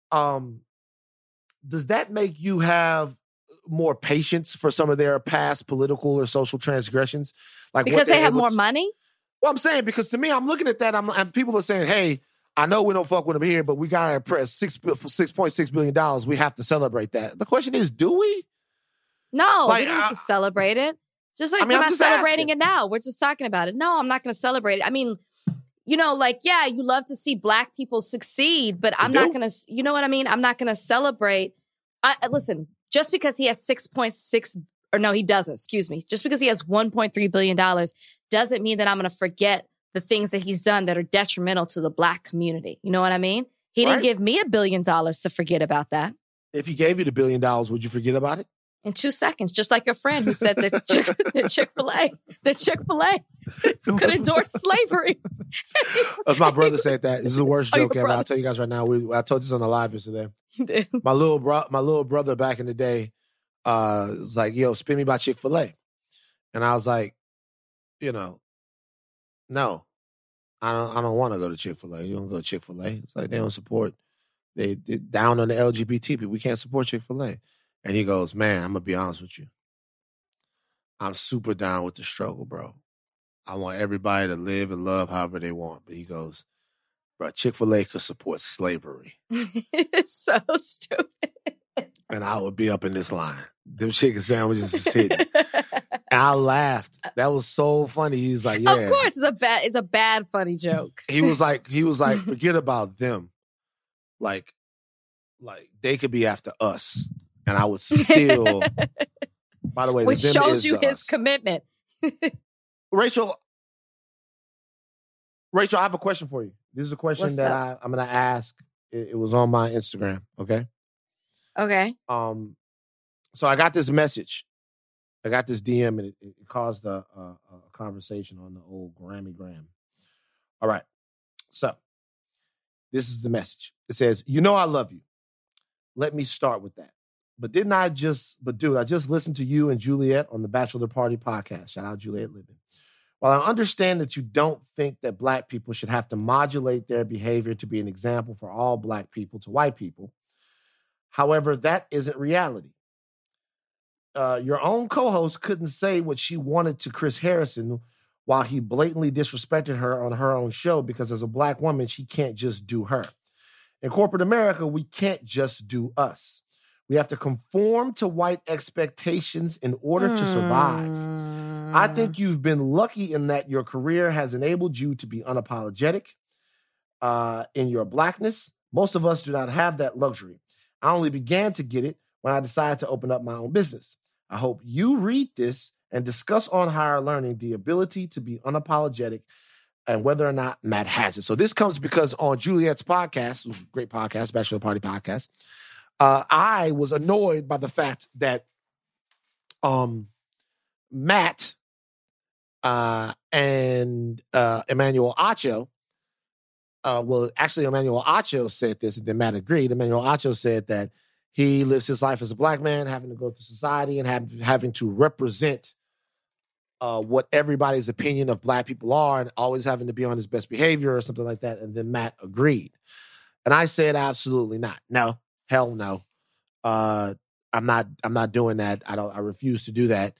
does that make you have more patience for some of their past political or social transgressions? Like because they have more money? Well, I'm saying, because to me, I'm looking at that, and people are saying, hey, I know we don't fuck with them here, but we got to impress $6.6 billion. We have to celebrate that. The question is, do we? No, Like, we don't have to celebrate it. Just like I mean, we're I'm not just celebrating asking. it now. We're just talking about it. No, I'm not going to celebrate it. I mean, you know, like, yeah, you love to see Black people succeed, but I'm not going to, you know what I mean? I'm not going to celebrate. Listen, just because he has 6.6, or no, he doesn't, excuse me. Just because he has $1.3 billion doesn't mean that I'm going to forget the things that he's done that are detrimental to the Black community. You know what I mean? He didn't give me $1 billion to forget about that. If he gave you the $1 billion, would you forget about it? In 2 seconds, just like your friend who said that Chick-fil-A could endorse slavery. That's my brother said that. This is the worst Oh, your joke ever. brother. I'll tell you guys right now. I told this on the live yesterday. You did. My little brother back in the day was like, yo, spin me by Chick-fil-A. And I was like, you know, no, I don't want to go to Chick-fil-A. You don't go to Chick-fil-A. It's like they don't support, they down on the LGBT people. We can't support Chick-fil-A. And he goes, man, I'm going to be honest with you. I'm super down with the struggle, bro. I want everybody to live and love however they want. But he goes, bro, Chick-fil-A could support slavery. It's so stupid. And I would be up in this line. Them chicken sandwiches is hitting. And I laughed. That was so funny. He's like, yeah. Of course, it's a bad funny joke. He was like, forget about them. Like they could be after us. And I would still, by the way, which the them shows is you the his us. commitment. Rachel, I have a question for you. This is a question What's that up? I'm going to ask. It was on my Instagram, okay? Okay. So I got this message. I got this DM, and it caused a conversation on the old Gram. All right. So this is the message. It says, you know I love you. Let me start with that. But dude, I just listened to you and Juliet on the Bachelor Party podcast. Shout out Juliet Libby. While I understand that you don't think that Black people should have to modulate their behavior to be an example for all Black people to white people, however, that isn't reality. Your own co-host couldn't say what she wanted to Chris Harrison while he blatantly disrespected her on her own show because as a Black woman, she can't just do her. In corporate America, we can't just do us. We have to conform to white expectations in order to survive. I think you've been lucky in that your career has enabled you to be unapologetic in your Blackness. Most of us do not have that luxury. I only began to get it when I decided to open up my own business. I hope you read this and discuss on Higher Learning the ability to be unapologetic and whether or not Matt has it. So this comes because on Juliet's podcast, great podcast, Bachelor Party podcast, I was annoyed by the fact that Matt and Emmanuel Acho, Emmanuel Acho said this, and then Matt agreed. Emmanuel Acho said that he lives his life as a black man, having to go through society and having to represent what everybody's opinion of black people are and always having to be on his best behavior or something like that. And then Matt agreed. And I said, absolutely not. No, hell no. I'm not doing that. I refuse to do that.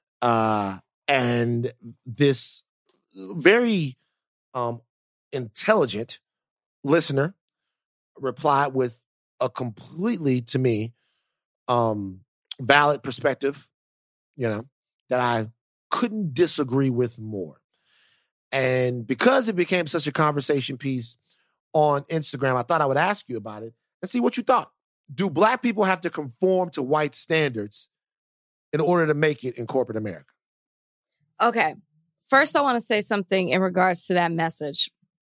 And this very intelligent listener replied with a completely, to me, valid perspective, that I couldn't disagree with more. And because it became such a conversation piece on Instagram, I thought I would ask you about it and see what you thought. Do black people have to conform to white standards in order to make it in corporate America? Okay. First, I want to say something in regards to that message.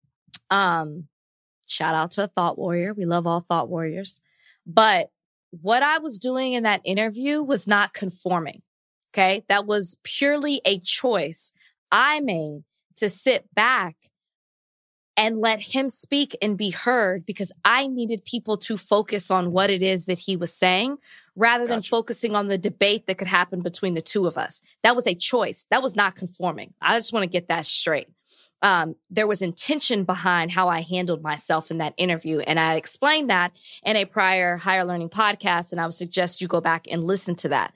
Shout out to a thought warrior. We love all thought warriors. But what I was doing in that interview was not conforming. Okay. That was purely a choice I made to sit back and let him speak and be heard because I needed people to focus on what it is that he was saying rather than focusing on the debate that could happen between the two of us. That was a choice. That was not conforming. I just want to get that straight. There was intention behind how I handled myself in that interview. And I explained that in a prior Higher Learning podcast. And I would suggest you go back and listen to that.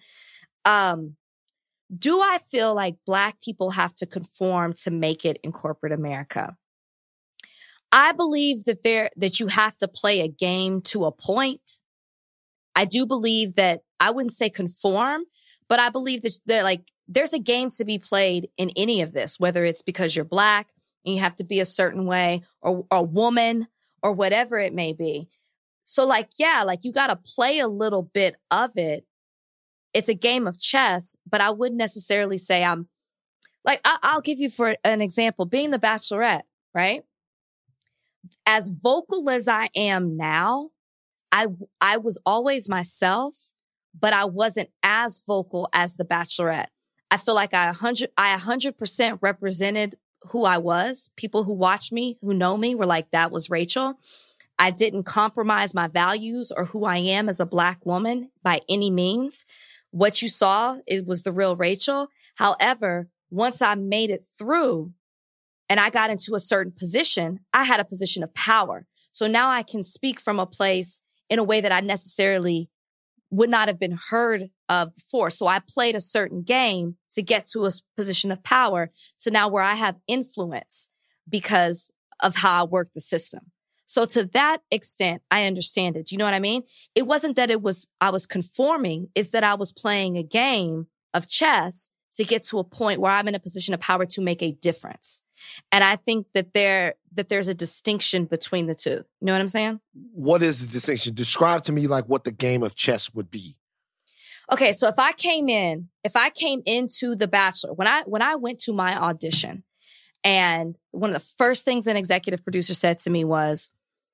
Do I feel like black people have to conform to make it in corporate America? I believe that you have to play a game to a point. I do believe that I wouldn't say conform, but I believe that there's a game to be played in any of this, whether it's because you're black and you have to be a certain way or a woman or whatever it may be. So you got to play a little bit of it. It's a game of chess, but I wouldn't necessarily say I'll give you for an example, being the Bachelorette, right? As vocal as I am now, I was always myself, but I wasn't as vocal as the Bachelorette. I feel like I 100% represented who I was. People who watch me, who know me, were like, that was Rachel. I didn't compromise my values or who I am as a black woman by any means. What you saw, it was the real Rachel. However, once I made it through and I got into a certain position, I had a position of power. So now I can speak from a place in a way that I necessarily would not have been heard of before. So I played a certain game to get to a position of power to now where I have influence because of how I work the system. So to that extent, I understand it. Do you know what I mean? It wasn't that I was conforming. It's that I was playing a game of chess to get to a point where I'm in a position of power to make a difference. And I think that there's a distinction between the two. You know what I'm saying? What is the distinction? Describe to me what the game of chess would be. Okay, so if I came into The Bachelor, when I went to my audition, and one of the first things an executive producer said to me was,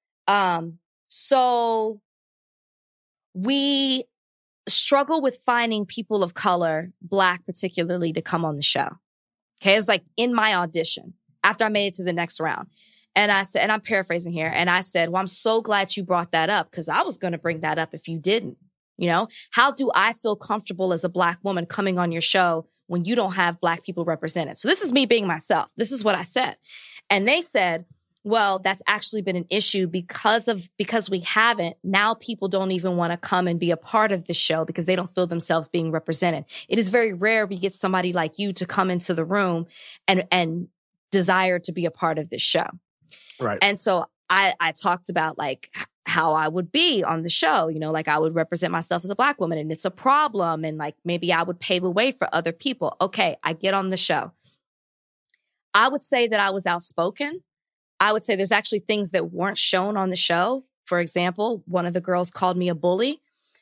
so we struggle with finding people of color, black particularly, to come on the show. Okay, it was in my audition after I made it to the next round. And I said, and I'm paraphrasing here, and I said, well, I'm so glad you brought that up because I was going to bring that up if you didn't. How do I feel comfortable as a black woman coming on your show when you don't have black people represented? So this is me being myself. This is what I said. And they said, well, that's actually been an issue because we haven't. Now people don't even want to come and be a part of the show because they don't feel themselves being represented. It is very rare we get somebody like you to come into the room and desire to be a part of this show. Right. And so I talked about how I would be on the show, I would represent myself as a black woman and it's a problem. And maybe I would pave the way for other people. Okay. I get on the show. I would say that I was outspoken. I would say there's actually things that weren't shown on the show. For example, one of the girls called me a bully.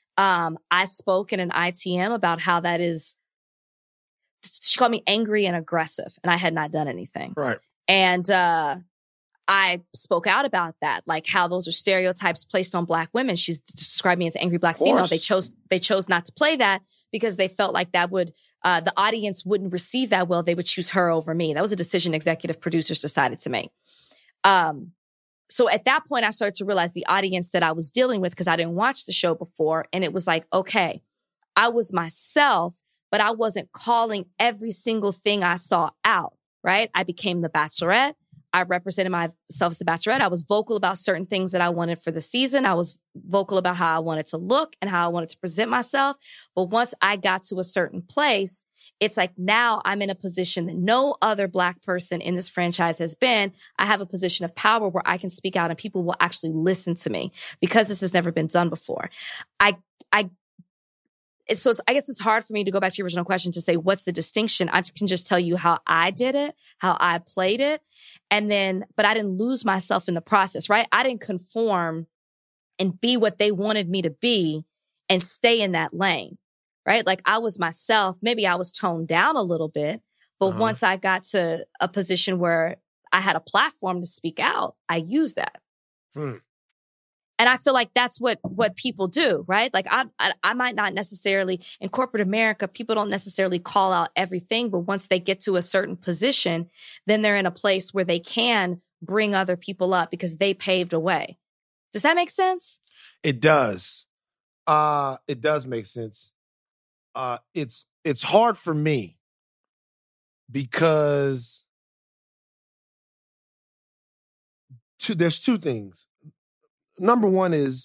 I spoke in an ITM about how that is, she called me angry and aggressive, and I had not done anything. Right. And I spoke out about that, like how those are stereotypes placed on Black women. She's described me as an angry Black female. They chose not to play that because they felt like that would, the audience wouldn't receive that well. They would choose her over me. That was a decision executive producers decided to make. So at that point, I started to realize the audience that I was dealing with, because I didn't watch the show before. And it was like, okay, I was myself, but I wasn't calling every single thing I saw out, right? I became the Bachelorette. I represented myself as the Bachelorette. I was vocal about certain things that I wanted for the season. I was vocal about how I wanted to look and how I wanted to present myself. But once I got to a certain place, it's like now I'm in a position that no other Black person in this franchise has been. I have a position of power where I can speak out and people will actually listen to me because this has never been done before. So I guess it's hard for me to go back to your original question to say, what's the distinction? I can just tell you how I did it, how I played it. But I didn't lose myself in the process, right? I didn't conform and be what they wanted me to be and stay in that lane, right? Like I was myself. Maybe I was toned down a little bit, but once I got to a position where I had a platform to speak out, I used that. And I feel like that's what people do, right? Like I might not necessarily, in corporate America, people don't necessarily call out everything, but once they get to a certain position, then they're in a place where they can bring other people up because they paved a way. Does that make sense? It does. It does make sense. It's hard for me because there's two things. Number one is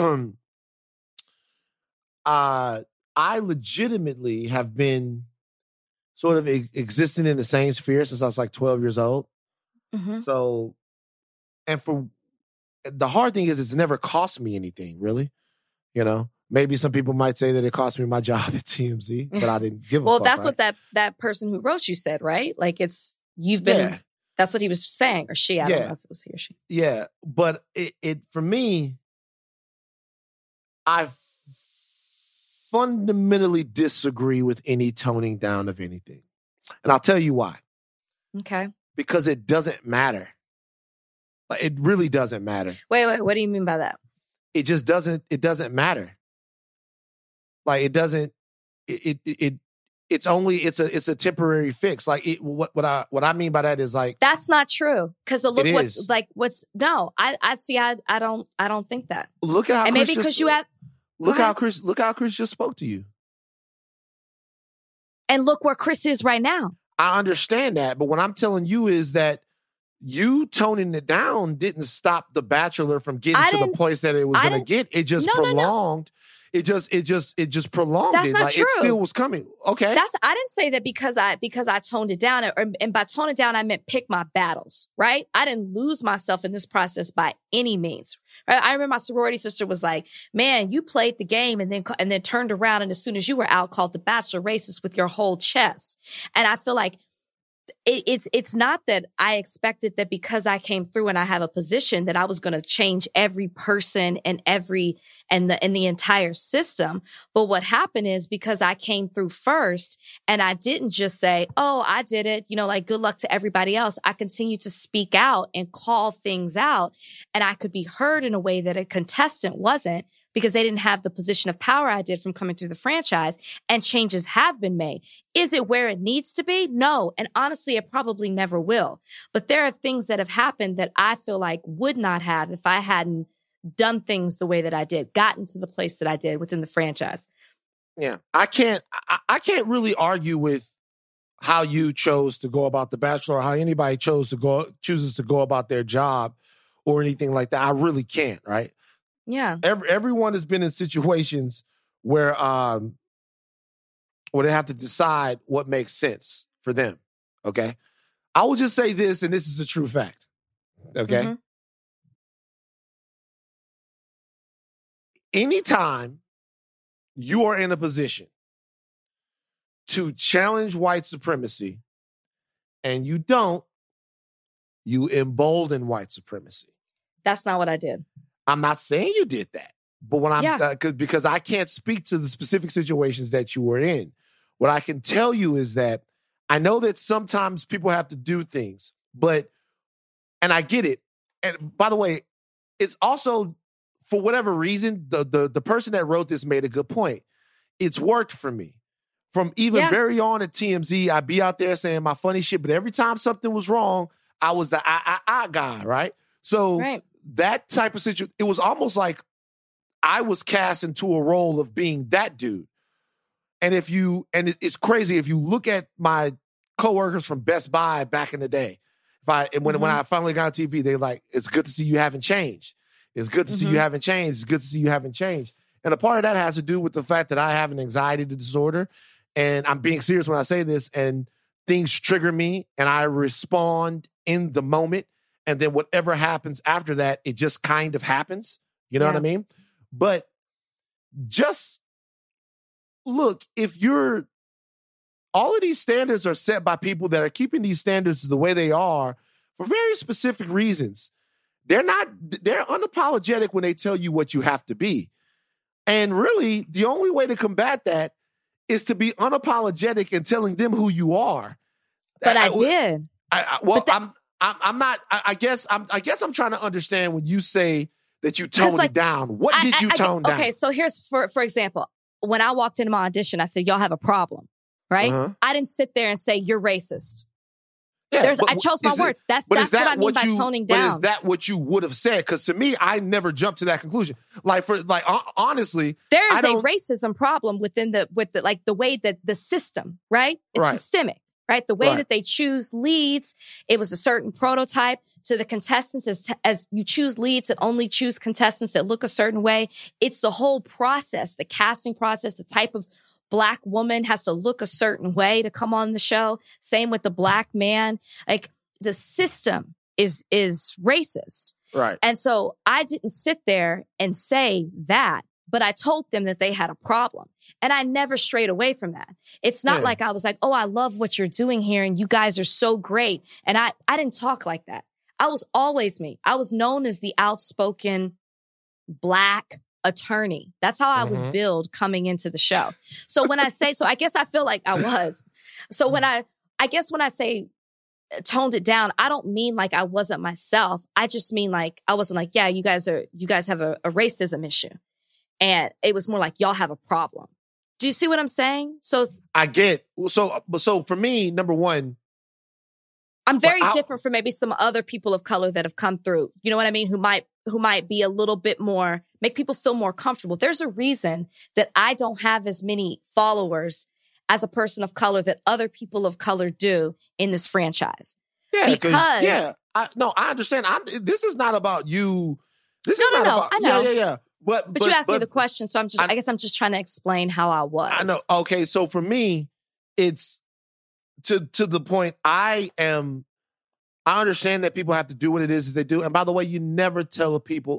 I legitimately have been sort of existing in the same sphere since I was like 12 years old. Mm-hmm. So, and for the hard thing is it's never cost me anything, really. You know, maybe some people might say that it cost me my job at TMZ, but I didn't give a fuck. Well, that's what that person who wrote you said, right? Like you've been... Yeah. That's what he was saying, or she. I don't know if it was he or she. Yeah, but it for me, I fundamentally disagree with any toning down of anything. And I'll tell you why. Okay. Because it doesn't matter. Like, it really doesn't matter. Wait, what do you mean by that? It just doesn't matter. Like it doesn't, it's a temporary fix. Like what I mean by that is like that's not true. Because look I don't think that. Look at how and Chris maybe because you have look how Chris just spoke to you. And look where Chris is right now. I understand that, but what I'm telling you is that you toning it down didn't stop The Bachelor from getting to the place that it was going to get. It just prolonged. No. It just prolonged That's it. Not like true. It still was coming. Okay. I didn't say that because I toned it down, and by tone it down I meant pick my battles, right? I didn't lose myself in this process by any means. Right? I remember my sorority sister was like, "Man, you played the game and then turned around, and as soon as you were out, called The Bachelor racist with your whole chest." And I feel like it's not that I expected that because I came through and I have a position that I was going to change every person and the entire system. But what happened is because I came through first and I didn't just say, "Oh, I did it," like good luck to everybody else. I continued to speak out and call things out, and I could be heard in a way that a contestant wasn't, because they didn't have the position of power I did from coming through the franchise, and changes have been made. Is it where it needs to be? No. And honestly, it probably never will. But there are things that have happened that I feel like would not have if I hadn't done things the way that I did, gotten to the place that I did within the franchise. Yeah. I can't really argue with how you chose to go about The Bachelor, or how anybody chooses to go about their job or anything like that. I really can't, right? Yeah. Everyone has been in situations where they have to decide what makes sense for them. Okay. I will just say this, and this is a true fact. Okay. Mm-hmm. Anytime you are in a position to challenge white supremacy and you don't, you embolden white supremacy. That's not what I did. I'm not saying you did that, But when I'm because I can't speak to the specific situations that you were in, what I can tell you is that I know that sometimes people have to do things, and I get it. And by the way, it's also, for whatever reason, the person that wrote this made a good point. It's worked for me. From even very on at TMZ, I'd be out there saying my funny shit, but every time something was wrong, I was the I guy, right? So that type of situation, it was almost like I was cast into a role of being that dude. And it's crazy, if you look at my coworkers from Best Buy back in the day, when I finally got on TV, they like, it's good to see you haven't changed. It's good to see you haven't changed. It's good to see you haven't changed. And a part of that has to do with the fact that I have an anxiety disorder. And I'm being serious when I say this, and things trigger me and I respond in the moment. And then whatever happens after that, it just kind of happens. You know what I mean? But just look, all of these standards are set by people that are keeping these standards the way they are for very specific reasons. They're unapologetic when they tell you what you have to be. And really, the only way to combat that is to be unapologetic in telling them who you are. But I did. I'm not. I guess I'm trying to understand when you say that you toned it down. What did you tone down? Okay, so here's for example, when I walked into my audition, I said, "Y'all have a problem, right?" I didn't sit there and say you're racist. Yeah, I chose my words. That's what I mean by toning down. But is that what you would have said? Because to me, I never jumped to that conclusion. Honestly, there is a racism problem with the way that the system, right? It's systemic, right? The way that they choose leads, it was a certain prototype to the contestants as you choose leads and only choose contestants that look a certain way. It's the whole process, the casting process, the type of Black woman has to look a certain way to come on the show. Same with the Black man. Like, the system is racist. Right. And so I didn't sit there and say that, but I told them that they had a problem. And I never strayed away from that. It's not like I was like, oh, I love what you're doing here and you guys are so great. And I didn't talk like that. I was always me. I was known as the outspoken Black attorney. That's how I was billed coming into the show. So when I say, I guess I feel like I was. So when I say toned it down, I don't mean like I wasn't myself. I just mean like, I wasn't like, yeah, you guys have a racism issue. And it was more like, y'all have a problem. Do you see what I'm saying? So I get, so for me, number one, I'm very different from maybe some other people of color that have come through. You know what I mean? Who might be a little bit more, make people feel more comfortable. There's a reason that I don't have as many followers as a person of color that other people of color do in this franchise. Yeah, because I understand. This is not about you. This is not about, I know. Yeah. But you asked me the question, so I guess I'm just trying to explain how I was. I know. Okay, so for me, it's to the point I understand that people have to do what it is that they do. And by the way, you never tell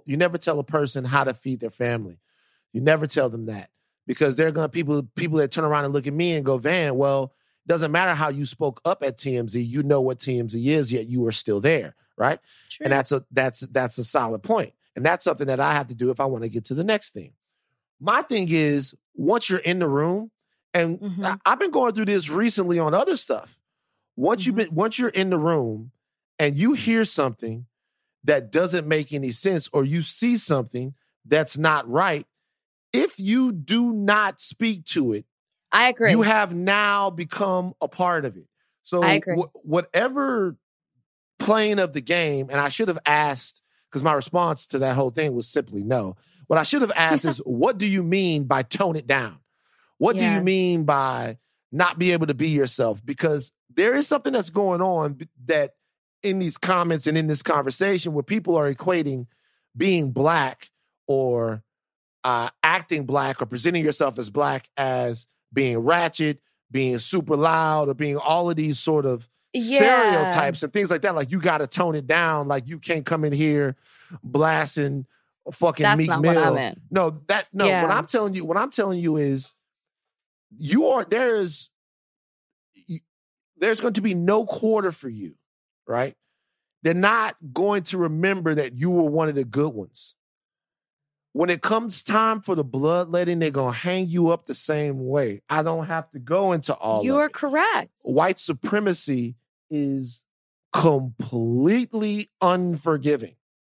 a person how to feed their family. You never tell them that, because they're going to people that turn around and look at me and go, Van, well, it doesn't matter how you spoke up at TMZ. You know what TMZ is, yet you are still there, right? True. And that's a solid point. And that's something that I have to do if I want to get to the next thing. My thing is, once you're in the room, and I've been going through this recently on other stuff. Once you're in the room and you hear something that doesn't make any sense, or you see something that's not right, if you do not speak to it, I agree. You have now become a part of it. So I agree. Whatever plane of the game, and I should have asked, because my response to that whole thing was simply no. What I should have asked is, what do you mean by tone it down? What do you mean by not be able to be yourself? Because there is something that's going on that in these comments and in this conversation where people are equating being Black or acting Black or presenting yourself as Black as being ratchet, being super loud, or being all of these sort of stereotypes and things like that. Like, you got to tone it down. Like, you can't come in here blasting fucking That's Meek not Mill. What I meant. What I'm telling you is there's going to be no quarter for you, right? They're not going to remember that you were one of the good ones. when it comes time for the bloodletting, they're going to hang you up the same way. I don't have to go into all You of are it. correct. White supremacy is completely unforgiving.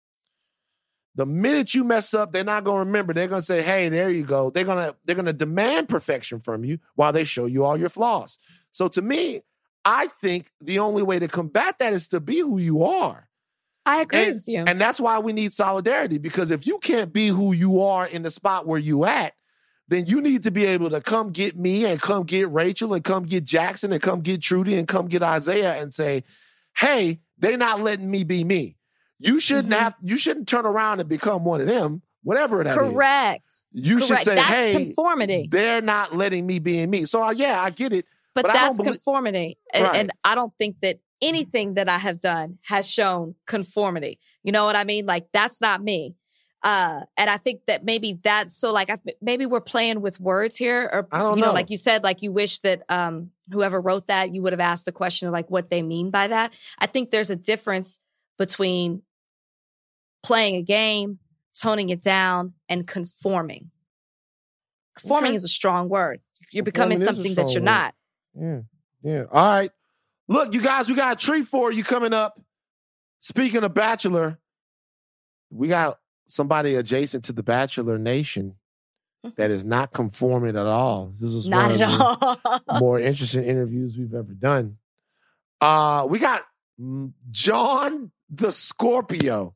The minute you mess up, they're not going to remember. They're going to say, hey, there you go. They're going to demand perfection from you while they show you all your flaws. So to me, I think the only way to combat that is to be who you are. I agree with you. And that's why we need solidarity, because if you can't be who you are in the spot where you at, then you need to be able to come get me and come get Rachel and come get Jackson and come get Trudy and come get Isaiah and say, hey, they're not letting me be me. You shouldn't turn around and become one of them, whatever that is. Correct. You should say, that's hey, conformity. They're not letting me be me. So I get it. But that's conformity. Right. And I don't think that anything that I have done has shown conformity. You know what I mean? Like, that's not me. And I think that maybe that's so like, maybe we're playing with words here, or, I don't know. Like you said, like you wish that, whoever wrote that, you would have asked the question of like what they mean by that. I think there's a difference between playing a game, toning it down, and conforming. Conforming is a strong word. You're becoming something that you're not. Yeah. All right. Look, you guys, we got a treat for you coming up. Speaking of Bachelor, we got somebody adjacent to the Bachelor Nation that is not conforming at all. This is not one at of all. the more interesting interviews we've ever done. We got John the Scorpio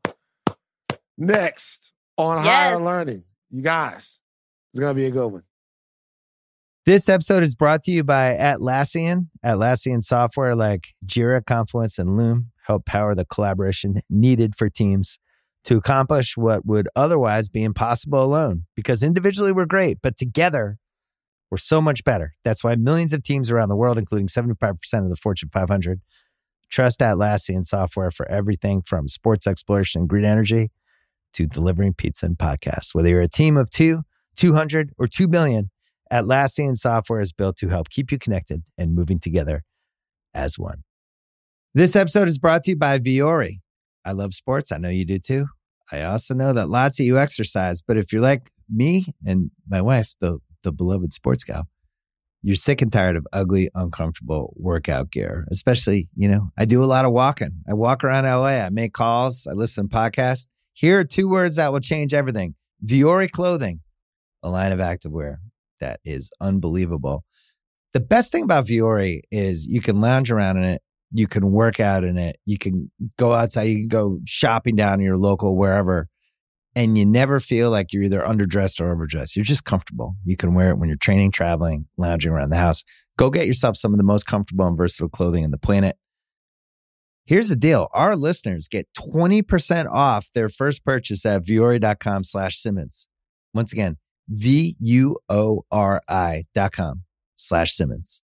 next on Higher Learning. You guys, it's going to be a good one. This episode is brought to you by Atlassian. Atlassian software like Jira, Confluence, and Loom help power the collaboration needed for teams to accomplish what would otherwise be impossible alone. Because individually we're great, but together we're so much better. That's why millions of teams around the world, including 75% of the Fortune 500, trust Atlassian software for everything from sports exploration and green energy to delivering pizza and podcasts. Whether you're a team of 2, 200, or 2 million, Atlassian software is built to help keep you connected and moving together as one. This episode is brought to you by Viore. I love sports. I know you do too. I also know that lots of you exercise, but if you're like me and my wife, the beloved sports gal, you're sick and tired of ugly, uncomfortable workout gear. Especially, I do a lot of walking. I walk around LA. I make calls. I listen to podcasts. Here are 2 words that will change everything. Viore Clothing, a line of activewear that is unbelievable. The best thing about Viore is you can lounge around in it. You can work out in it. You can go outside. You can go shopping down in your local wherever. And you never feel like you're either underdressed or overdressed. You're just comfortable. You can wear it when you're training, traveling, lounging around the house. Go get yourself some of the most comfortable and versatile clothing on the planet. Here's the deal. Our listeners get 20% off their first purchase at Viore.com/Simmons. Once again, VUORI.com/Simmons.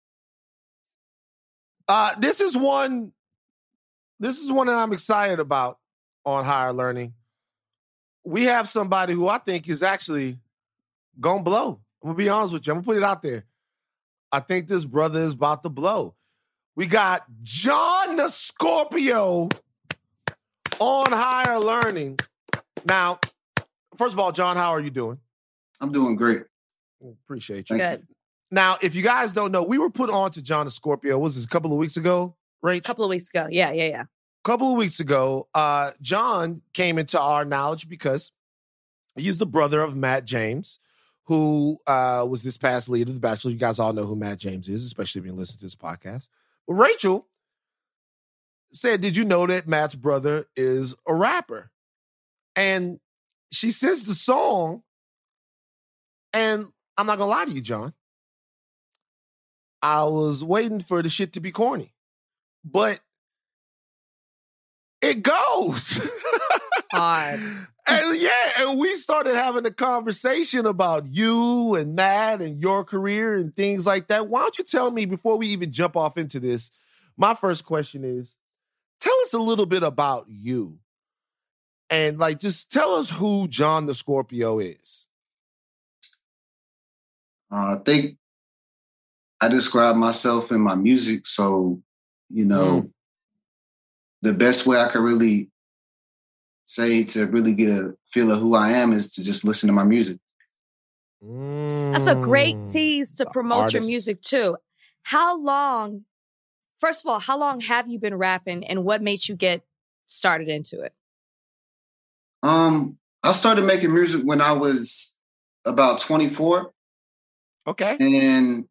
This is one that I'm excited about on Higher Learning. We have somebody who I think is actually going to blow. I'm going to be honest with you. I'm going to put it out there. I think this brother is about to blow. We got John the Scorpio on Higher Learning. Now, first of all, John, how are you doing? I'm doing great. Appreciate you. Good. Now, if you guys don't know, we were put on to John the Scorpio. Was this a couple of weeks ago, Rach? A couple of weeks ago. Yeah. Couple of weeks ago, John came into our knowledge because he's the brother of Matt James, who was this past lead of The Bachelor. You guys all know who Matt James is, especially if you listen to this podcast. But Rachel said, did you know that Matt's brother is a rapper? And she sends the song, and I'm not going to lie to you, John. I was waiting for the shit to be corny. But it goes. Hard. And we started having a conversation about you and Matt and your career and things like that. Why don't you tell me, before we even jump off into this, my first question is, tell us a little bit about you. And just tell us who John the Scorpio is. I think I describe myself in my music. So, the best way I could really say to really get a feel of who I am is to just listen to my music. That's a great tease to promote your music too. First of all, how long have you been rapping and what made you get started into it? I started making music when I was about 24. Okay. And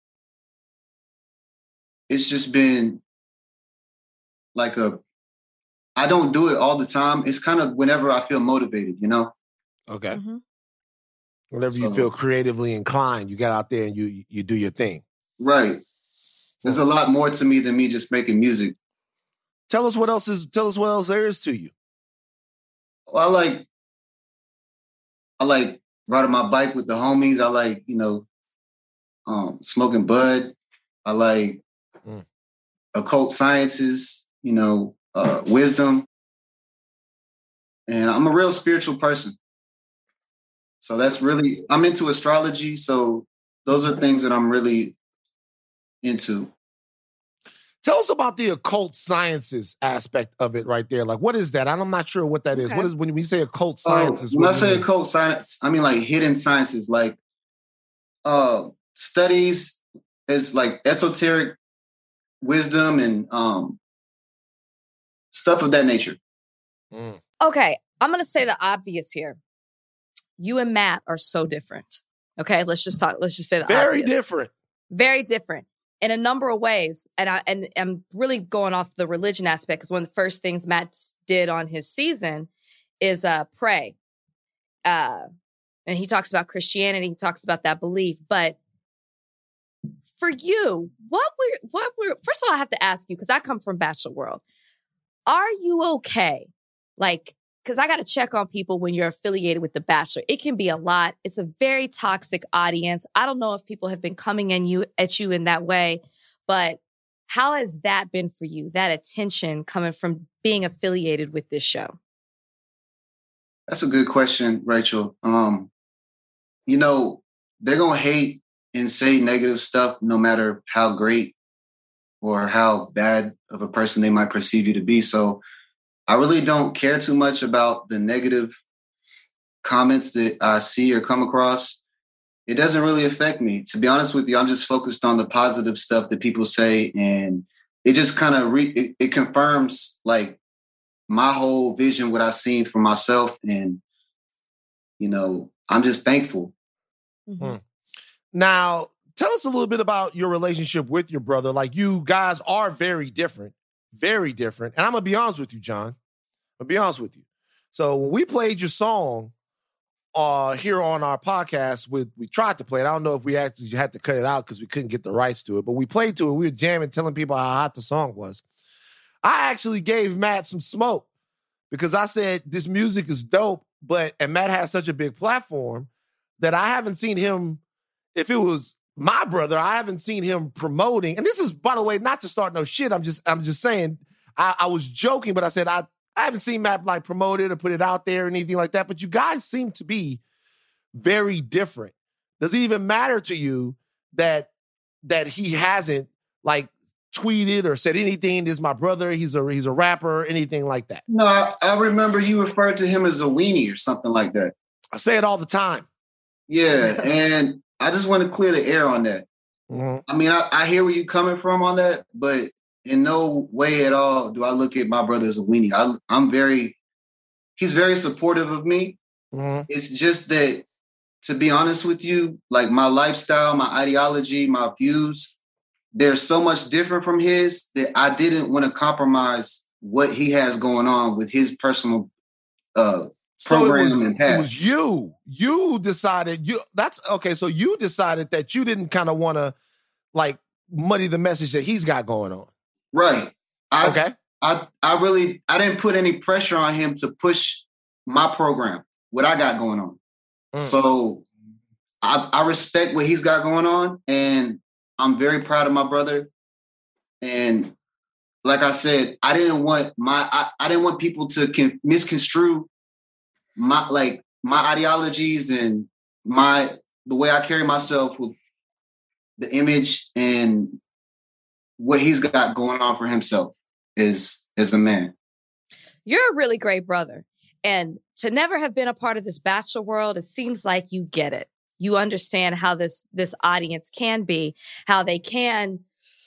it's just been like I don't do it all the time. It's kind of whenever I feel motivated, you know? Okay. Mm-hmm. Whenever you feel creatively inclined, you get out there and you do your thing. Right. There's a lot more to me than me just making music. Tell us what else there is to you. Well, I like riding my bike with the homies. I like, smoking bud. I like occult sciences, wisdom. And I'm a real spiritual person. So I'm into astrology. So those are things that I'm really into. Tell us about the occult sciences aspect of it right there. Like, what is that? I'm not sure what that is. What is when you say occult sciences? When I say occult science, I mean like hidden sciences, like studies as like esoteric wisdom and stuff of that nature. Okay, I'm going to say the obvious here. You and Matt are so different. Okay, let's just say the very obvious. different. Very different in a number of ways. And I'm really going off the religion aspect because one of the first things Matt did on his season is pray. And he talks about Christianity. He talks about that belief. But for you, what were first of all, I have to ask you, because I come from Bachelor World. Are you okay? Like, because I got to check on people when you're affiliated with The Bachelor. It can be a lot. It's a very toxic audience. I don't know if people have been coming at you in that way, but how has that been for you, that attention coming from being affiliated with this show? That's a good question, Rachel. They're going to hate and say negative stuff no matter how great or how bad of a person they might perceive you to be. So I really don't care too much about the negative comments that I see or come across. It doesn't really affect me. To be honest with you, I'm just focused on the positive stuff that people say. And it just kind of it confirms like my whole vision, what I've seen for myself. And, I'm just thankful. Mm-hmm. Now, tell us a little bit about your relationship with your brother. Like, you guys are very different. Very different. And I'm going to be honest with you, John. I'll be honest with you. So when we played your song here on our podcast, we tried to play it. I don't know if we actually had to cut it out because we couldn't get the rights to it, but we played to it. We were jamming, telling people how hot the song was. I actually gave Matt some smoke because I said this music is dope, and Matt has such a big platform that I haven't seen him, if it was my brother, I haven't seen him promoting. And this is, by the way, not to start no shit. I'm just saying, I was joking, but I said, I haven't seen Matt like promote it or put it out there or anything like that. But you guys seem to be very different. Does it even matter to you that he hasn't like tweeted or said anything? This is my brother. He's a rapper, anything like that? No, I remember you referred to him as a weenie or something like that. I say it all the time. Yeah, and I just want to clear the air on that. Mm-hmm. I mean, I hear where you're coming from on that, but in no way at all do I look at my brother as a weenie. He's very supportive of me. Mm-hmm. It's just that, to be honest with you, like my lifestyle, my ideology, my views, they're so much different from his that I didn't want to compromise what he has going on with his personal program and path. It was you. You decided that's okay. So you decided that you didn't kind of want to like muddy the message that he's got going on. Right. I didn't put any pressure on him to push my program, what I got going on. So I respect what he's got going on, and I'm very proud of my brother. And like I said, I didn't want people to misconstrue my ideologies and the way I carry myself with the image and what he's got going on for himself as a man. You're a really great brother. And to never have been a part of this Bachelor world, it seems like you get it. You understand how this audience can be, how they can.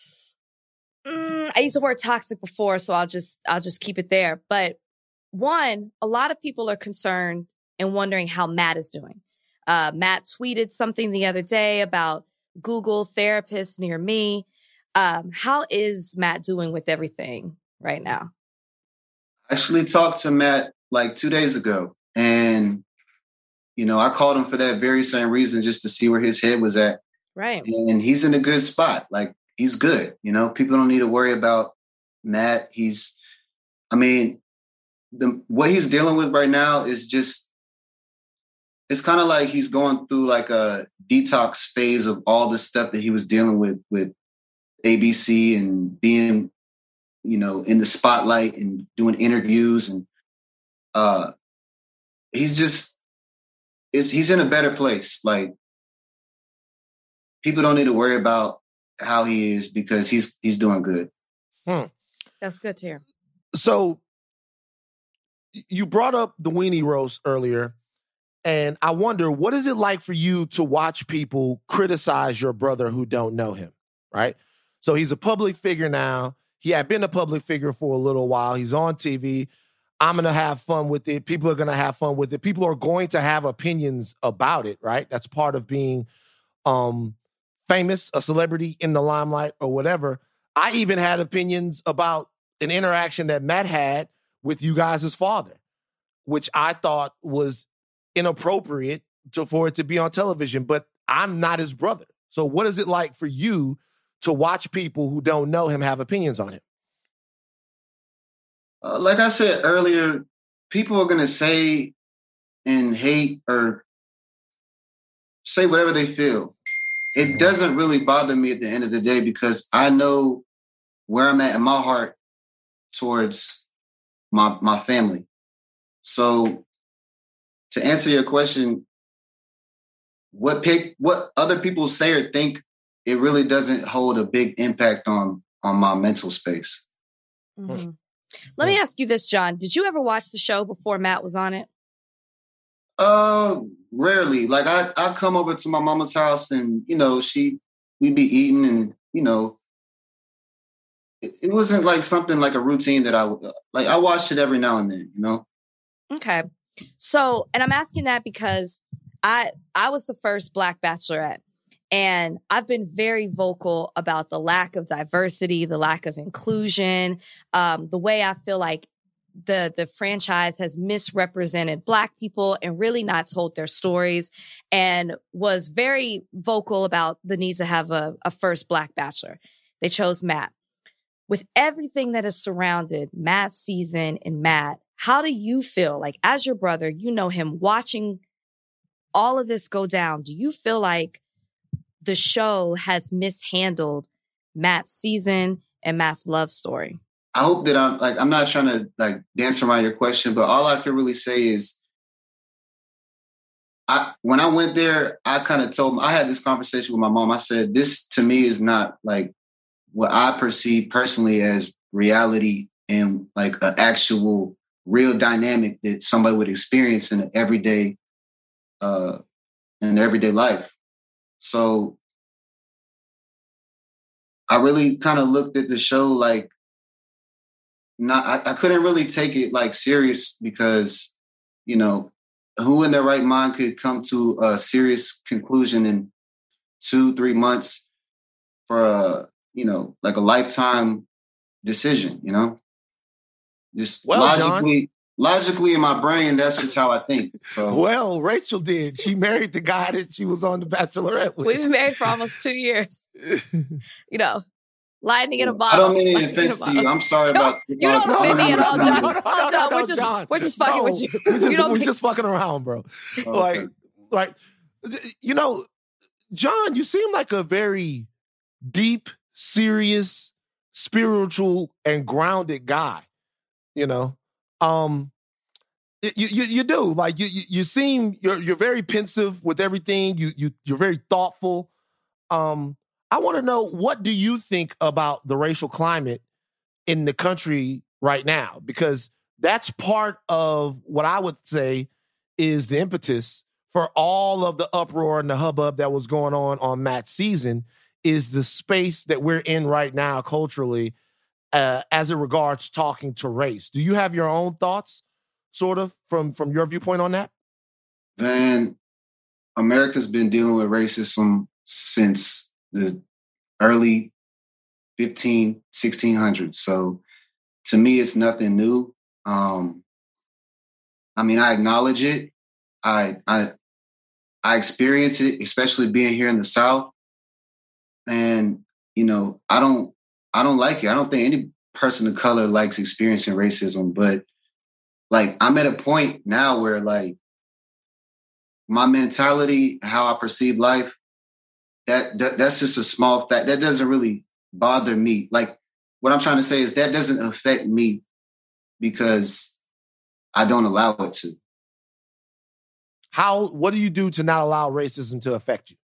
I used the word toxic before, so I'll just keep it there. But one, a lot of people are concerned and wondering how Matt is doing. Matt tweeted something the other day about Google therapists near me. How is Matt doing with everything right now? I actually talked to Matt like 2 days ago, and I called him for that very same reason, just to see where his head was at. Right. And he's in a good spot. Like, he's good. People don't need to worry about Matt. What he's dealing with right now is just, it's kind of like he's going through like a detox phase of all the stuff that he was dealing with ABC and being, in the spotlight and doing interviews. And he's in a better place. Like, people don't need to worry about how he is because he's doing good. That's good to hear. So you brought up the weenie roast earlier, and I wonder, what is it like for you to watch people criticize your brother who don't know him, right? So he's a public figure now. He had been a public figure for a little while. He's on TV. I'm going to have fun with it. People are going to have fun with it. People are going to have opinions about it, right? That's part of being famous, a celebrity in the limelight or whatever. I even had opinions about an interaction that Matt had with you guys' father, which I thought was inappropriate for it to be on television, but I'm not his brother. So what is it like for you to watch people who don't know him have opinions on him? Like I said earlier, people are going to say and hate or say whatever they feel. It doesn't really bother me at the end of the day because I know where I'm at in my heart towards my family. So to answer your question, what other people say or think, it really doesn't hold a big impact on my mental space. Mm-hmm. Let me ask you this, John. Did you ever watch the show before Matt was on it? Rarely. Like I come over to my mama's house and, we'd be eating and, it wasn't like something like a routine that I watched it every now and then, Okay. So, and I'm asking that because I was the first Black Bachelorette, and I've been very vocal about the lack of diversity, the lack of inclusion, the way I feel like the franchise has misrepresented Black people and really not told their stories, and was very vocal about the need to have a first Black Bachelor. They chose Matt. With everything that has surrounded Matt's season and Matt, how do you feel like, as your brother, you know him, watching all of this go down? Do you feel like the show has mishandled Matt's season and Matt's love story? I hope that I'm not trying to dance around your question, but all I can really say is when I went there, I kind of told him, I had this conversation with my mom. I said, this to me is not like what I perceive personally as reality and like an actual real dynamic that somebody would experience in an everyday life. So I really kind of looked at the show like I couldn't really take it like serious because, who in their right mind could come to a serious conclusion in 2-3 months for like a lifetime decision, just logically in my brain, that's just how I think. So, well, Rachel did. She married the guy that she was on The Bachelorette with. We've been married for almost 2 years. Lightning in a bottle. I don't mean any offense to you. I'm sorry about. You don't offend me at all, John. We're just fucking with you. We're just fucking around, bro. Okay. Like, John, you seem like a very deep, serious, spiritual, and grounded guy. You do. Like you seem you're very pensive with everything. You're very thoughtful. I want to know, what do you think about the racial climate in the country right now? Because that's part of what I would say is the impetus for all of the uproar and the hubbub that was going on Matt's season, is the space that we're in right now culturally as it regards talking to race. Do you have your own thoughts, sort of, from your viewpoint on that? Man, America's been dealing with racism since the early 1600s. So to me, it's nothing new. I mean, I acknowledge it. I experience it, especially being here in the South. And, you know, I don't like it. I don't think any person of color likes experiencing racism, but like, I'm at a point now where like my mentality, how I perceive life, that's just a small fact. That doesn't really bother me. Like, what I'm trying to say is that doesn't affect me because I don't allow it to. What do you do to not allow racism to affect you?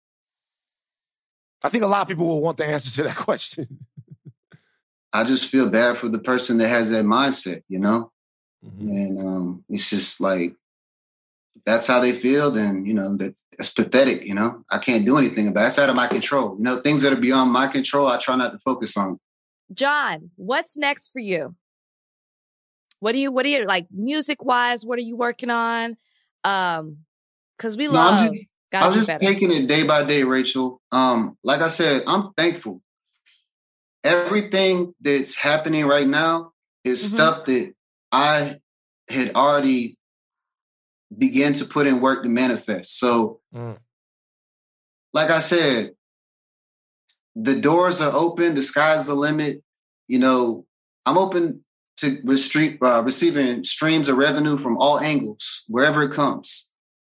I think a lot of people will want the answer to that question. I just feel bad for the person that has that mindset, you know? Mm-hmm. And it's just like, if that's how they feel, then, you know, that's pathetic, you know? I can't do anything about it. It's out of my control. You know, things that are beyond my control, I try not to focus on. John, what's next for you? What do you like music-wise, what are you working on? Because we love... I'm just taking it day by day, Rachel. Like I said, I'm thankful. Everything that's happening right now is stuff that I had already began to put in work to manifest. So, like I said, the doors are open. The sky's the limit. You know, I'm open to receiving streams of revenue from all angles, wherever it comes.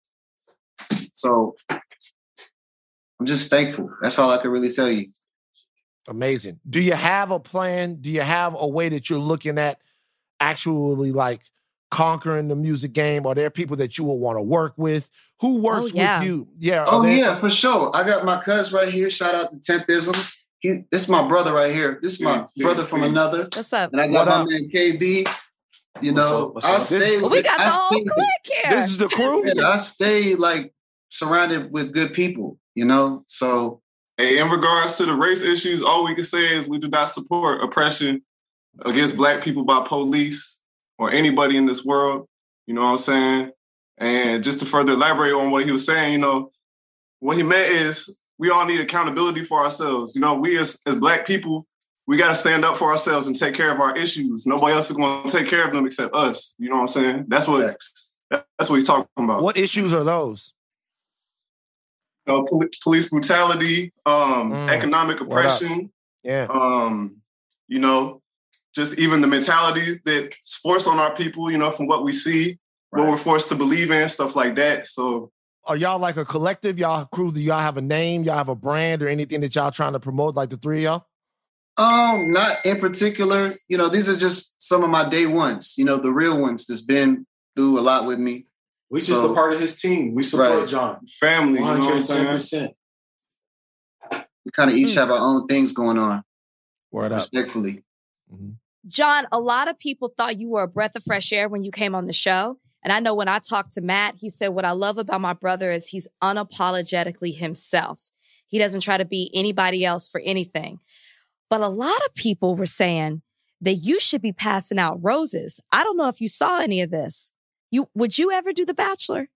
So I'm just thankful. That's all I can really tell you. Amazing. Do you have a plan? Do you have a way that you're looking at actually like conquering the music game? Are there people that you will want to work with? Who works with you? Yeah. Yeah, for sure. I got my cuz right here. Shout out to 10thism. This is my brother right here. This is my brother from another. What's up? And I got my man KB. You know, I'll stay. We got the whole clique here. This is the crew. Yeah, I stay like surrounded with good people, you know? So, hey, in regards to the race issues, all we can say is we do not support oppression against Black people by police or anybody in this world. You know what I'm saying? And just to further elaborate on what he was saying, you know, what he meant is we all need accountability for ourselves. You know, we as Black people, we got to stand up for ourselves and take care of our issues. Nobody else is going to take care of them except us. You know what I'm saying? That's what he's talking about. What issues are those? You know, police brutality, economic oppression. You know, just even the mentality that's forced on our people, you know, from what we see, what we're forced to believe in, stuff like that. So, are y'all like a collective? Y'all crew? Do y'all have a name? Y'all have a brand or anything that y'all trying to promote, like the three of y'all? Not in particular. You know, these are just some of my day ones, you know, the real ones that's been through a lot with me. We just a part of his team. We support John. Family, 110%. We kind of each have our own things going on. Word up. Respectfully. John, a lot of people thought you were a breath of fresh air when you came on the show. And I know when I talked to Matt, he said, what I love about my brother is he's unapologetically himself. He doesn't try to be anybody else for anything. But a lot of people were saying that you should be passing out roses. I don't know if you saw any of this. Would you ever do The Bachelor?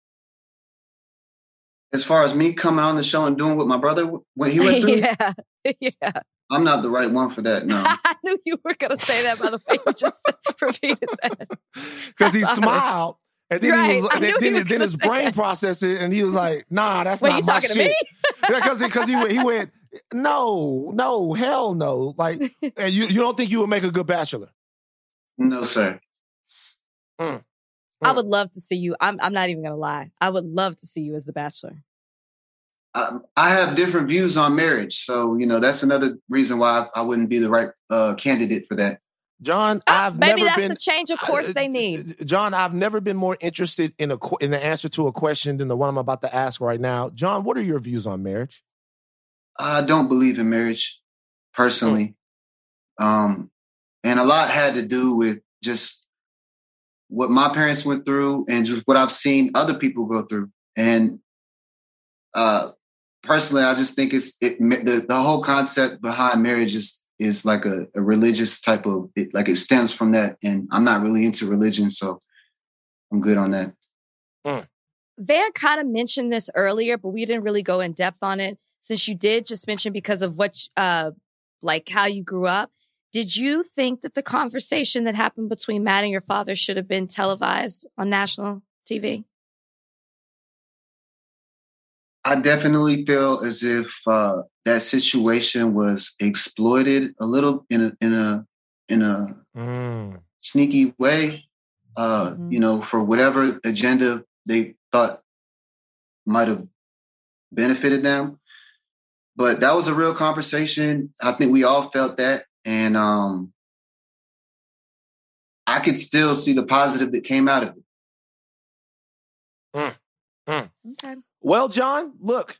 As far as me coming on the show and doing what my brother, when he went through? Yeah. I'm not the right one for that, no. I knew you were going to say that, by the way. You just repeated that. Because he smiled. And then he was then his brain processed it, and he was like, "Nah, that's not my shit." Wait, you talking to me? Because he went, no, hell no. Like, and you don't think you would make a good bachelor? No, sir. I would love to see you. I'm not even gonna lie. I would love to see you as the Bachelor. I have different views on marriage, so you know that's another reason why I wouldn't be the right candidate for that. John, maybe that's the change of course they need. John, I've never been more interested in the answer to a question than the one I'm about to ask right now. John, what are your views on marriage? I don't believe in marriage, personally. And a lot had to do with just what my parents went through and just what I've seen other people go through. And personally, I just think the whole concept behind marriage is like a religious type of, it stems from that. And I'm not really into religion, so I'm good on that. Van kind of mentioned this earlier, but we didn't really go in depth on it. Since you did just mention because of what, like how you grew up, did you think that the conversation that happened between Matt and your father should have been televised on national TV? I definitely feel as if that situation was exploited a little in a sneaky way, for whatever agenda they thought might have benefited them. But that was a real conversation. I think we all felt that. And I could still see the positive that came out of it. Okay. Well, John, look,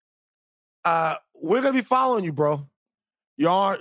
we're gonna be following you, bro. You're on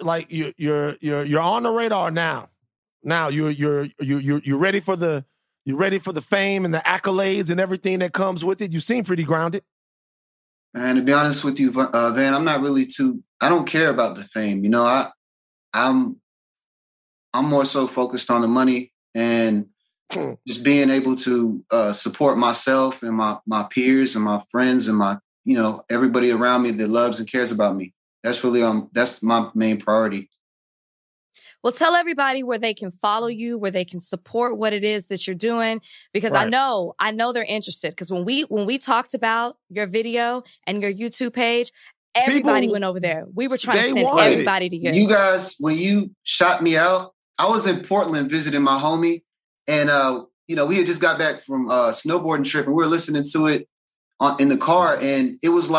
the radar now. Now you're ready for the fame and the accolades and everything that comes with it. You seem pretty grounded. And to be honest with you, Van, I'm not really I don't care about the fame. I'm more so focused on the money and just being able to support myself and my peers and my friends and my, everybody around me that loves and cares about me. That's really, that's my main priority. Well, tell everybody where they can follow you, where they can support what it is that you're doing, because right. I know they're interested. Because when we talked about your video and your YouTube page, everybody went over there. We were trying to send everybody to you. You guys, when you shot me out, I was in Portland visiting my homie, and we had just got back from a snowboarding trip, and we were listening to it in the car, and it was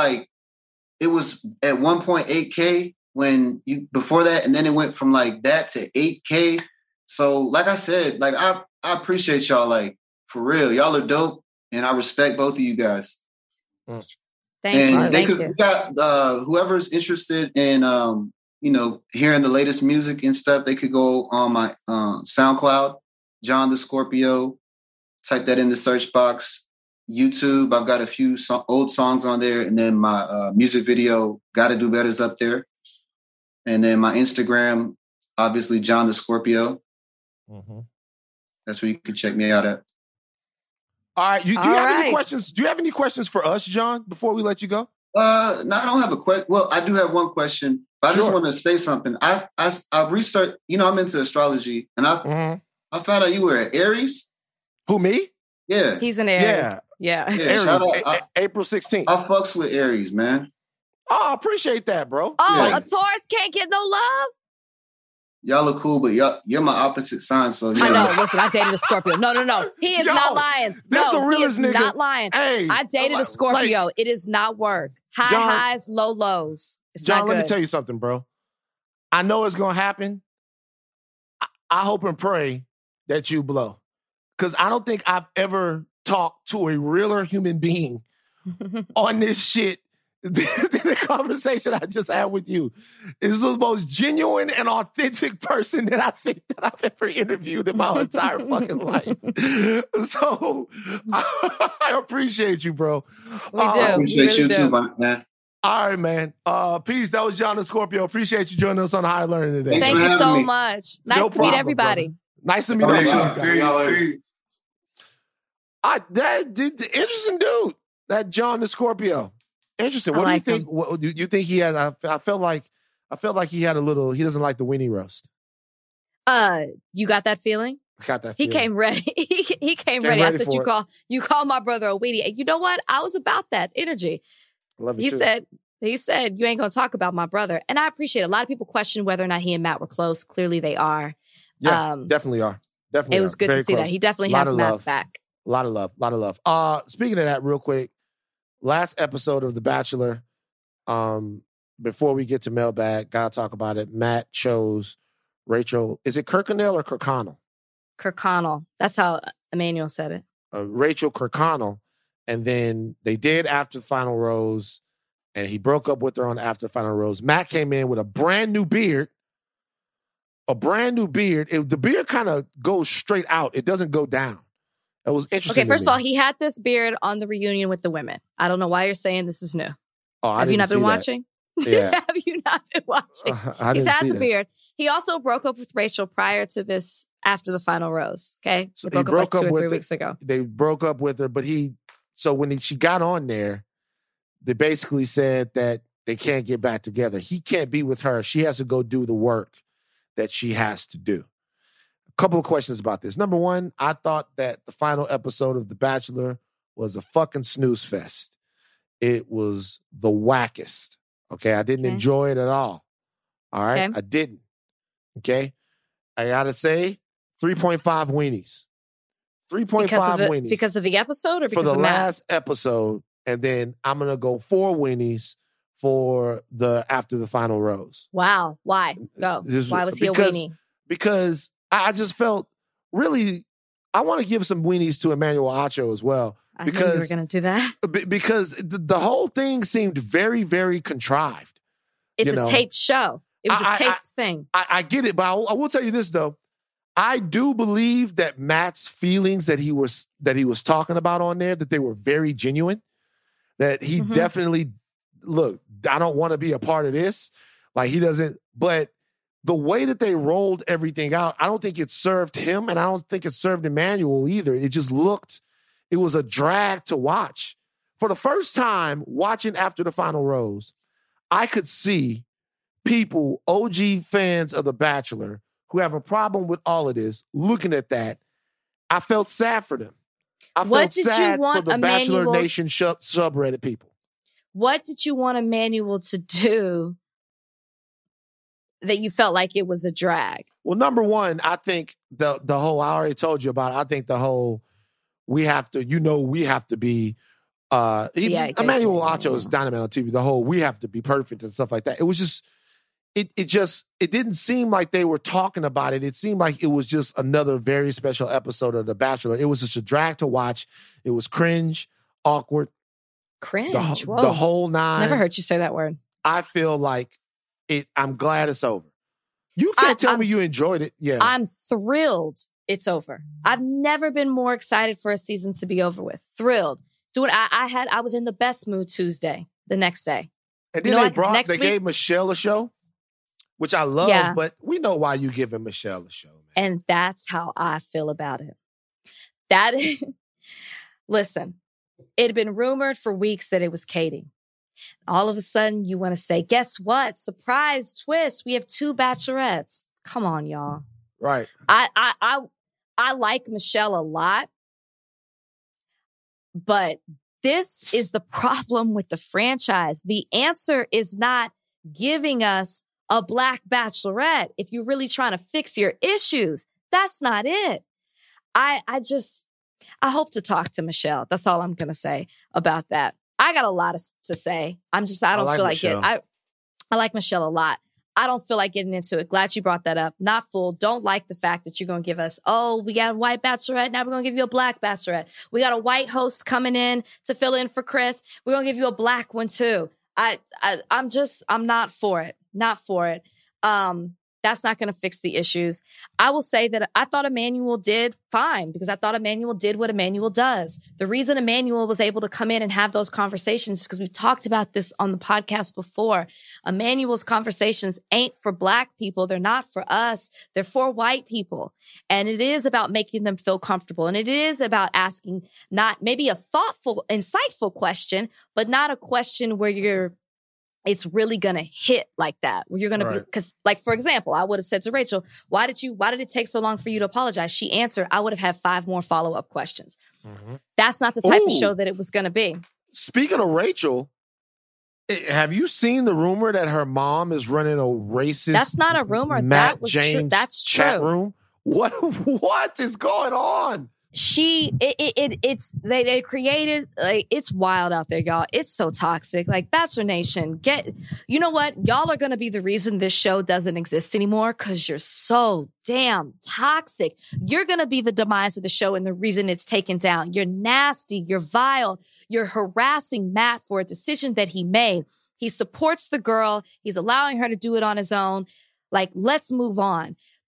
at 1.8K. Before that, and then it went from like that to 8K. So like I said, like I appreciate y'all, like for real. Y'all are dope, and I respect both of you guys. Thank you. We got whoever's interested in hearing the latest music and stuff, they could go on my SoundCloud, John the Scorpio. Type that in the search box. YouTube, I've got a few old songs on there, and then my music video, Gotta Do Better's up there. And then my Instagram, obviously, John the Scorpio. Mm-hmm. That's where you can check me out at. All right. Do you have any questions? Do you have any questions for us, John, before we let you go? No, I don't have a question. Well, I do have one question, but I just want to say something. I researched, I'm into astrology, and I found out you were an Aries. Who, me? Yeah. He's an Aries. Yeah. Aries, April 16th. I fucks with Aries, man. Oh, I appreciate that, bro. Oh, a Taurus can't get no love? Y'all are cool, but you're my opposite sign, so I know. Listen, I dated a Scorpio. No. He is not lying. That's the realest nigga. Not lying. Hey, I dated a Scorpio. It is not work. Highs, low lows. It's John, not good. let me tell you something, bro. I know it's gonna happen. I hope and pray that you blow. Because I don't think I've ever talked to a realer human being on this shit the conversation I just had with you is the most genuine and authentic person that I think that I've ever interviewed in my entire fucking life. So I appreciate you, bro. We do. I appreciate you too, man. All right, man. Peace. That was John the Scorpio. Appreciate you joining us on Higher Learning today. Thank you so much. Nice to meet everybody. Brother. Nice to meet everybody. Interesting dude, that John the Scorpio. Interesting. What do you think? What, you think he has? I felt like he had a little. He doesn't like the weenie roast. You got that feeling? I got that. He came ready. he came ready. I said, you call my brother a weenie. And you know what? I was about that energy. I love it. He said, you ain't gonna talk about my brother, and I appreciate it. A lot of people question whether or not he and Matt were close. Clearly, they are. Yeah, definitely are. Definitely. It was good to see that. He definitely has Matt's back. A lot of love. Speaking of that, real quick. Last episode of The Bachelor, before we get to mailbag, gotta talk about it. Matt chose Rachel. Is it Kirkconnell or Kirkconnell? Kirkconnell. That's how Emmanuel said it. Rachel Kirkconnell. And then they did After the Final Rose, and he broke up with her on After the Final Rose. Matt came in with a brand new beard, a brand new beard. The beard kind of goes straight out. It doesn't go down. It was interesting. Okay, first of all, he had this beard on the reunion with the women. I don't know why you're saying this is new. Oh, Have you not been watching? Yeah. Have you not been watching? He's had the beard. He also broke up with Rachel prior to this, after the final rose. Okay, So they broke up like 2 or 3 weeks ago. They broke up with her, but when she got on there, they basically said that they can't get back together. He can't be with her. She has to go do the work that she has to do. A couple of questions about this. Number one, I thought that the final episode of The Bachelor was a fucking snooze fest. It was the wackest. Okay, I didn't enjoy it at all. All right, I didn't. Okay, I gotta say, 3.5 weenies. 3.5 weenies. Because of the episode or because for the of Matt? last episode, and then I'm gonna go 4 weenies for the after the final rose. Wow, why? Go. Why was he a weenie? Because I just felt really. I want to give some weenies to Emmanuel Acho as well. I knew you were going to do that. Because the whole thing seemed very, very contrived. It's a taped show. It was a taped thing. I get it, but I will tell you this, though. I do believe that Matt's feelings that he was talking about on there, that they were very genuine. That he definitely, look, I don't want to be a part of this. Like, he doesn't, but the way that they rolled everything out, I don't think it served him, and I don't think it served Emmanuel either. It just looked... It was a drag to watch. For the first time watching after the final rose, I could see people, OG fans of The Bachelor, who have a problem with all of this, looking at that. I felt sad for them. I felt sad for the Bachelor Nation subreddit people. What did you want Emmanuel to do that you felt like it was a drag? Well, number one, I think the whole, I already told you about it. I think the whole, we have to be, Emmanuel Acho is dynamite on TV. The whole, we have to be perfect and stuff like that. It was just, it didn't seem like they were talking about it. It seemed like it was just another very special episode of The Bachelor. It was just a drag to watch. It was cringe, awkward. Cringe? The whole nine. Never heard you say that word. I feel like I'm glad it's over. You can't tell me you enjoyed it. Yeah. I'm thrilled it's over. I've never been more excited for a season to be over with. Thrilled. I was in the best mood Tuesday, the next day. And then they gave Michelle a show, which I love, but we know why you giving Michelle a show, man. And that's how I feel about it. Listen, it had been rumored for weeks that it was Katie. All of a sudden, you want to say, guess what? Surprise twist. We have 2 bachelorettes. Come on, y'all. Right. I like Michelle a lot, but this is the problem with the franchise. The answer is not giving us a black bachelorette if you're really trying to fix your issues. That's not it. I hope to talk to Michelle. That's all I'm going to say about that. I got a lot to say. I don't feel like it. I like Michelle a lot. I don't feel like getting into it. Glad you brought that up. Not full. Don't like the fact that you're going to give us, we got a white bachelorette. Now we're going to give you a black bachelorette. We got a white host coming in to fill in for Chris. We're going to give you a black one too. I'm not for it. Not for it. That's not going to fix the issues. I will say that I thought Emmanuel did fine because I thought Emmanuel did what Emmanuel does. The reason Emmanuel was able to come in and have those conversations is because we've talked about this on the podcast before. Emmanuel's conversations ain't for black people. They're not for us. They're for white people. And it is about making them feel comfortable. And it is about asking not maybe a thoughtful, insightful question, but not a question where it's really going to hit like that. Where you're going to be, because like, for example, I would have said to Rachel, why did it take so long for you to apologize? She answered, I would have had 5 more follow-up questions. Mm-hmm. That's not the type of show that it was going to be. Speaking of Rachel, have you seen the rumor that her mom is running a racist? That's not a rumor. Matt that was James true. That's chat true. room. What is going on? They created, like, it's wild out there, y'all. It's so toxic. Like, Bachelor Nation, you know what? Y'all are going to be the reason this show doesn't exist anymore because you're so damn toxic. You're going to be the demise of the show and the reason it's taken down. You're nasty. You're vile. You're harassing Matt for a decision that he made. He supports the girl. He's allowing her to do it on his own. Like, let's move on.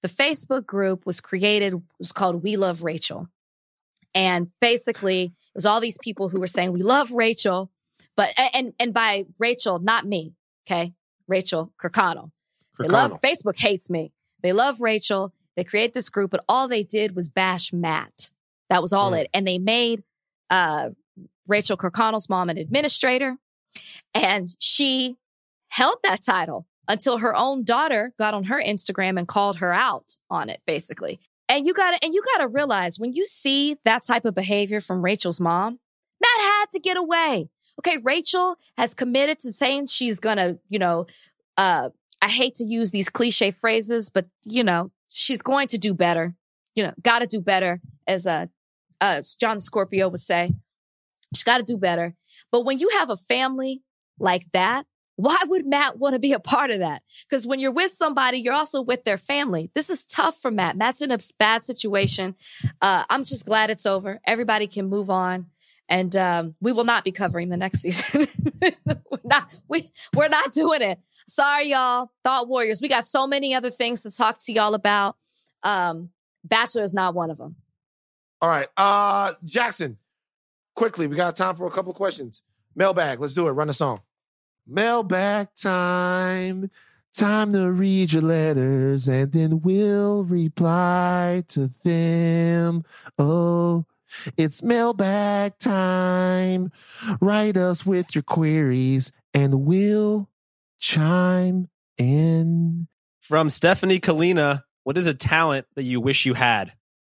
the Facebook group was called We Love Rachel. And basically, it was all these people who were saying, we love Rachel, but, and by Rachel, not me, okay? Rachel Kirkconnell. They love, Facebook hates me. They love Rachel. They create this group, but all they did was bash Matt. That was all it. And they made Rachel Kirkconnell's mom an administrator, and she held that title until her own daughter got on her Instagram and called her out on it, basically. And you gotta realize, when you see that type of behavior from Rachel's mom, Matt had to get away. Okay, Rachel has committed to saying she's gonna, I hate to use these cliche phrases, but, she's going to do better. Gotta do better, as John Scorpio would say. She's gotta do better. But when you have a family like that, why would Matt want to be a part of that? Because when you're with somebody, you're also with their family. This is tough for Matt. Matt's in a bad situation. I'm just glad it's over. Everybody can move on. And we will not be covering the next season. We're not doing it. Sorry, y'all. Thought Warriors. We got so many other things to talk to y'all about. Bachelor is not one of them. All right. Jackson, quickly, we got time for a couple of questions. Mailbag. Let's do it. Run the song. Mailbag time. Time to read your letters and then we'll reply to them. Oh, it's mailbag time. Write us with your queries and we'll chime in. From Stephanie Kalina, what is a talent that you wish you had?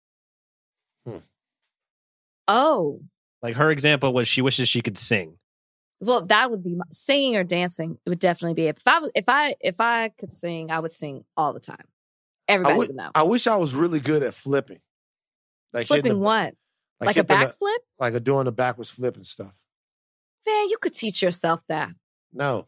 Oh. Like her example was she wishes she could sing. Well, that would be singing or dancing. It would definitely be it. If I could sing, I would sing all the time. Everybody would know. I wish I was really good at flipping. Like flipping what? Like a backflip? Like doing a backwards flip and stuff. Man, you could teach yourself that. No.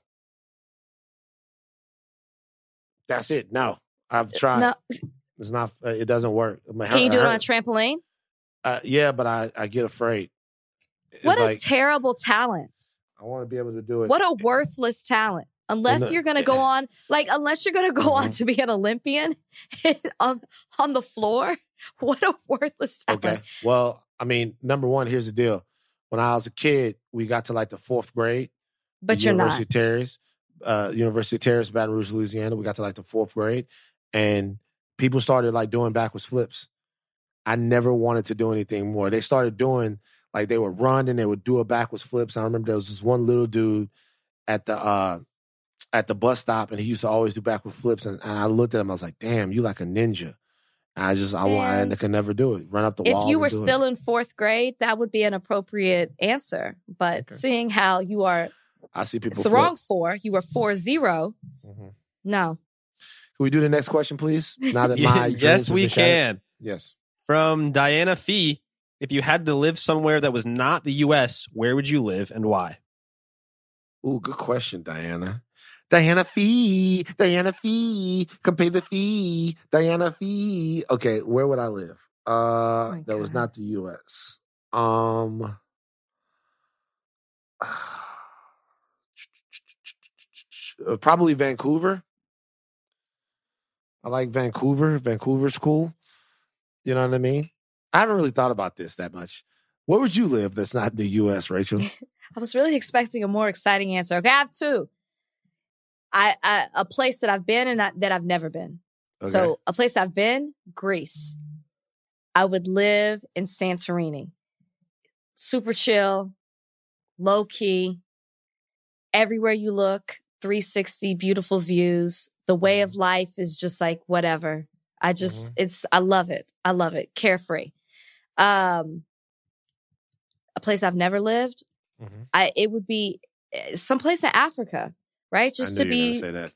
That's it. No. I've tried. No. It's not. It doesn't work. Can you do it on a trampoline? Yeah, but I get afraid. What a terrible talent. I want to be able to do it. What a worthless talent. Unless you're going to go on, on to be an Olympian on the floor. What a worthless talent. Okay. Well, I mean, number one, here's the deal. When I was a kid, we got to like the 4th grade. But you're University of Terrace, Baton Rouge, Louisiana. We got to like the 4th grade. And people started like doing backwards flips. I never wanted to do anything more. They started doing, like they would run and they would do a backwards flips. I remember there was this one little dude at the bus stop, and he used to always do backward flips. And I looked at him, I was like, damn, you like a ninja. I could never do it. Run up the wall. If you were still in 4th grade, that would be an appropriate answer. But seeing how you are, I see people. It's the wrong 4. You were 4-0. Mm-hmm. No. Can we do the next question, please? Now that my yes, we can. Yes. From Diana Fee, if you had to live somewhere that was not the U.S., where would you live and why? Ooh, good question, Diana. Diana Fee, come pay the fee. Diana Fee. Okay, where would I live? That was not the U.S. Probably Vancouver. I like Vancouver. Vancouver's cool. You know what I mean? I haven't really thought about this that much. Where would you live that's not the U.S., Rachel? I was really expecting a more exciting answer. Okay, I have 2. A place that I've been and that I've never been. Okay. So a place I've been, Greece. I would live in Santorini. Super chill, low key. Everywhere you look, 360, beautiful views. The way of life is just like whatever. I love it. I love it. Carefree. A place I've never lived. Mm-hmm. It would be someplace in Africa. Right? Just to be. Say that.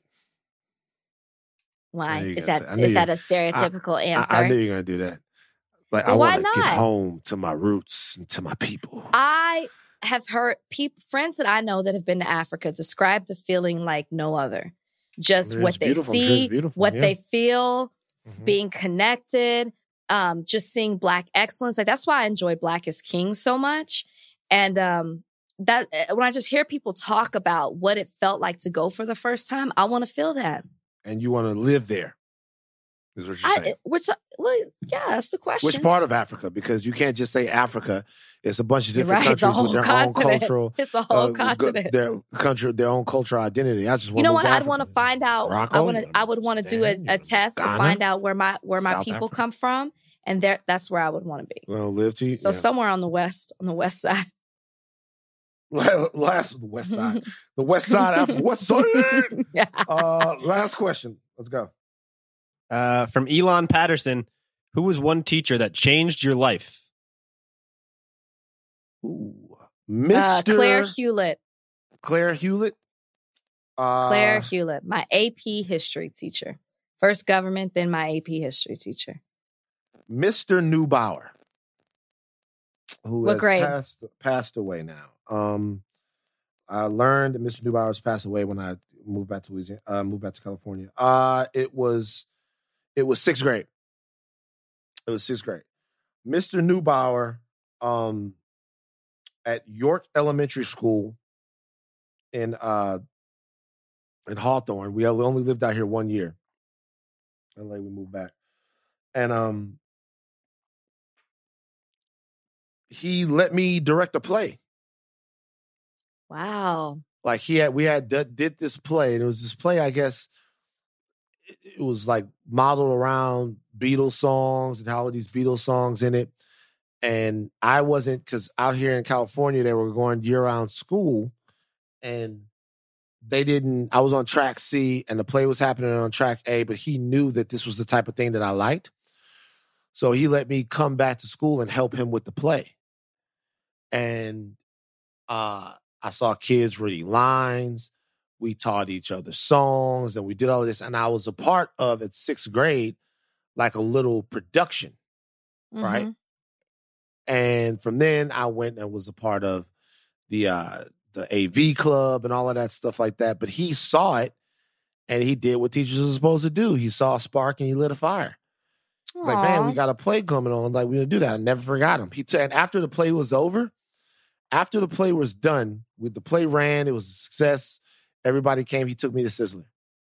Why? Is that a stereotypical answer? I knew you were going to do that. Like, I want to get home to my roots and to my people. I have heard friends that I know that have been to Africa describe the feeling like no other. Just what they see, what they feel, being connected, just seeing Black excellence. Like, that's why I enjoy Black is King so much. And, that when I just hear people talk about what it felt like to go for the first time, I want to feel that. And you want to live there. is what you're saying. Yeah, that's the question. Which part of Africa? Because you can't just say Africa. It's a bunch of different Right, countries with their continent. own cultural. It's a whole continent. Their own cultural identity. I just want you know to what? move I'd Africa. want to find out. Morocco, I would want to do a test Ghana, to find out where my South people Africa. come from, and that's where I would want to be. Well, live to you. So somewhere on the west side. Last west side, the west side Africa, west side. Yeah. Last question. Let's go. From Elon Patterson, who was one teacher that changed your life? Ooh. Mr. Claire Hewlett. Claire Hewlett. Claire Hewlett, my AP history teacher. First government, then my AP history teacher. Mr. Neubauer, who What has grade? passed away now. I learned that Mr. Neubauer has passed away when I moved back to Louisiana, moved back to California. It was 6th grade. It was 6th grade. Mr. Neubauer, at York Elementary School in Hawthorne. We only lived out here 1 year. LA, we moved back. And he let me direct a play. Wow. Like we did this play, and it was this play, I guess it was like modeled around Beatles songs and how all these Beatles songs in it. And I wasn't, because out here in California, they were going year-round school, and I was on track C, and the play was happening on track A, but he knew that this was the type of thing that I liked. So he let me come back to school and help him with the play. And I saw kids reading lines. We taught each other songs, and we did all of this. And I was a part of, at 6th grade, like a little production, right? And from then I went and was a part of the AV club and all of that stuff like that. But he saw it, and he did what teachers are supposed to do. He saw a spark and he lit a fire. It's like, man, we got a play coming on. Like, we're going to do that. I never forgot him. And after the play was over, after the play was done, the play ran, it was a success. Everybody came. He took me to Sizzler.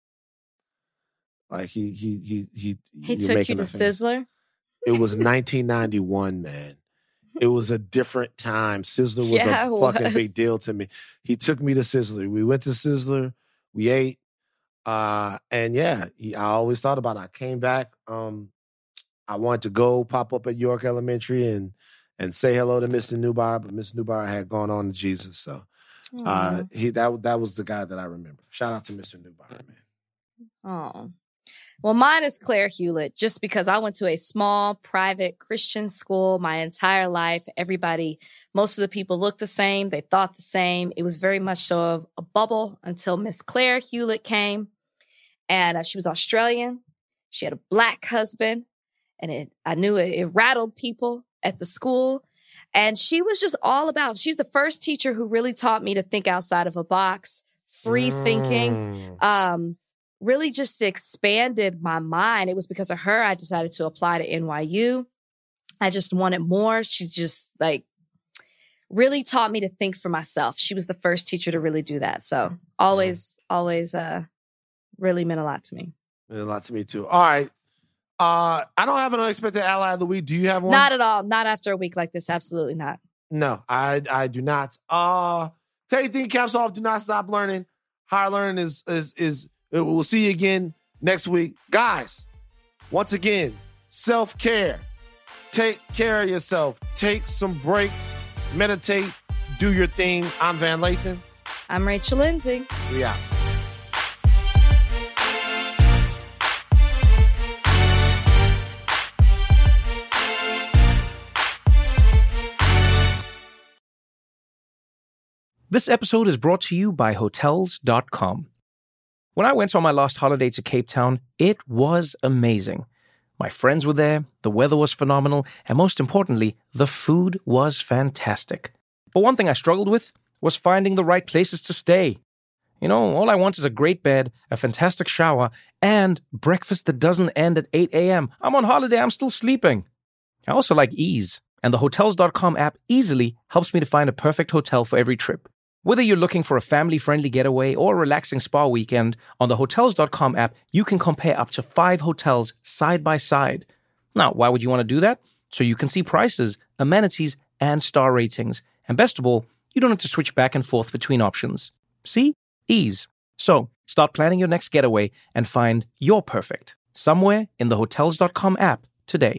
Like he took you to Sizzler? It was 1991, man. It was a different time. Sizzler was a fucking big deal to me. He took me to Sizzler. We went to Sizzler. We ate. And yeah, I always thought about it. I came back. I wanted to go pop up at York Elementary and say hello to Mr. Neubauer, but Mr. Neubauer had gone on to Jesus. So that was the guy that I remember. Shout out to Mr. Neubauer, man. Oh. Well, mine is Claire Hewlett, just because I went to a small, private Christian school my entire life. Most of the people looked the same. They thought the same. It was very much so a bubble until Miss Claire Hewlett came. And she was Australian. She had a black husband. And I knew it rattled people at the school. And she was just all about, she's the first teacher who really taught me to think outside of a box, free thinking. Really just expanded my mind. It was because of her I decided to apply to NYU. I just wanted more. She's just like really taught me to think for myself. She was the first teacher to really do that. So always really meant a lot to me. Meant a lot to me too. All right. I don't have an unexpected ally of the week. Do you have one? Not at all. Not after a week like this. Absolutely not. No, I do not. Take thing caps off. Do not stop learning. Higher learning is. We'll see you again next week. Guys, once again, self-care. Take care of yourself. Take some breaks. Meditate. Do your thing. I'm Van Lathan. I'm Rachel Lindsay. We out. This episode is brought to you by Hotels.com. When I went on my last holiday to Cape Town, it was amazing. My friends were there, the weather was phenomenal, and most importantly, the food was fantastic. But one thing I struggled with was finding the right places to stay. You know, all I want is a great bed, a fantastic shower, and breakfast that doesn't end at 8 a.m. I'm on holiday, I'm still sleeping. I also like ease, and the Hotels.com app easily helps me to find a perfect hotel for every trip. Whether you're looking for a family-friendly getaway or a relaxing spa weekend, on the Hotels.com app, you can compare up to 5 hotels side by side. Now, why would you want to do that? So you can see prices, amenities, and star ratings. And best of all, you don't have to switch back and forth between options. See? Ease. So, start planning your next getaway and find your perfect somewhere in the Hotels.com app today.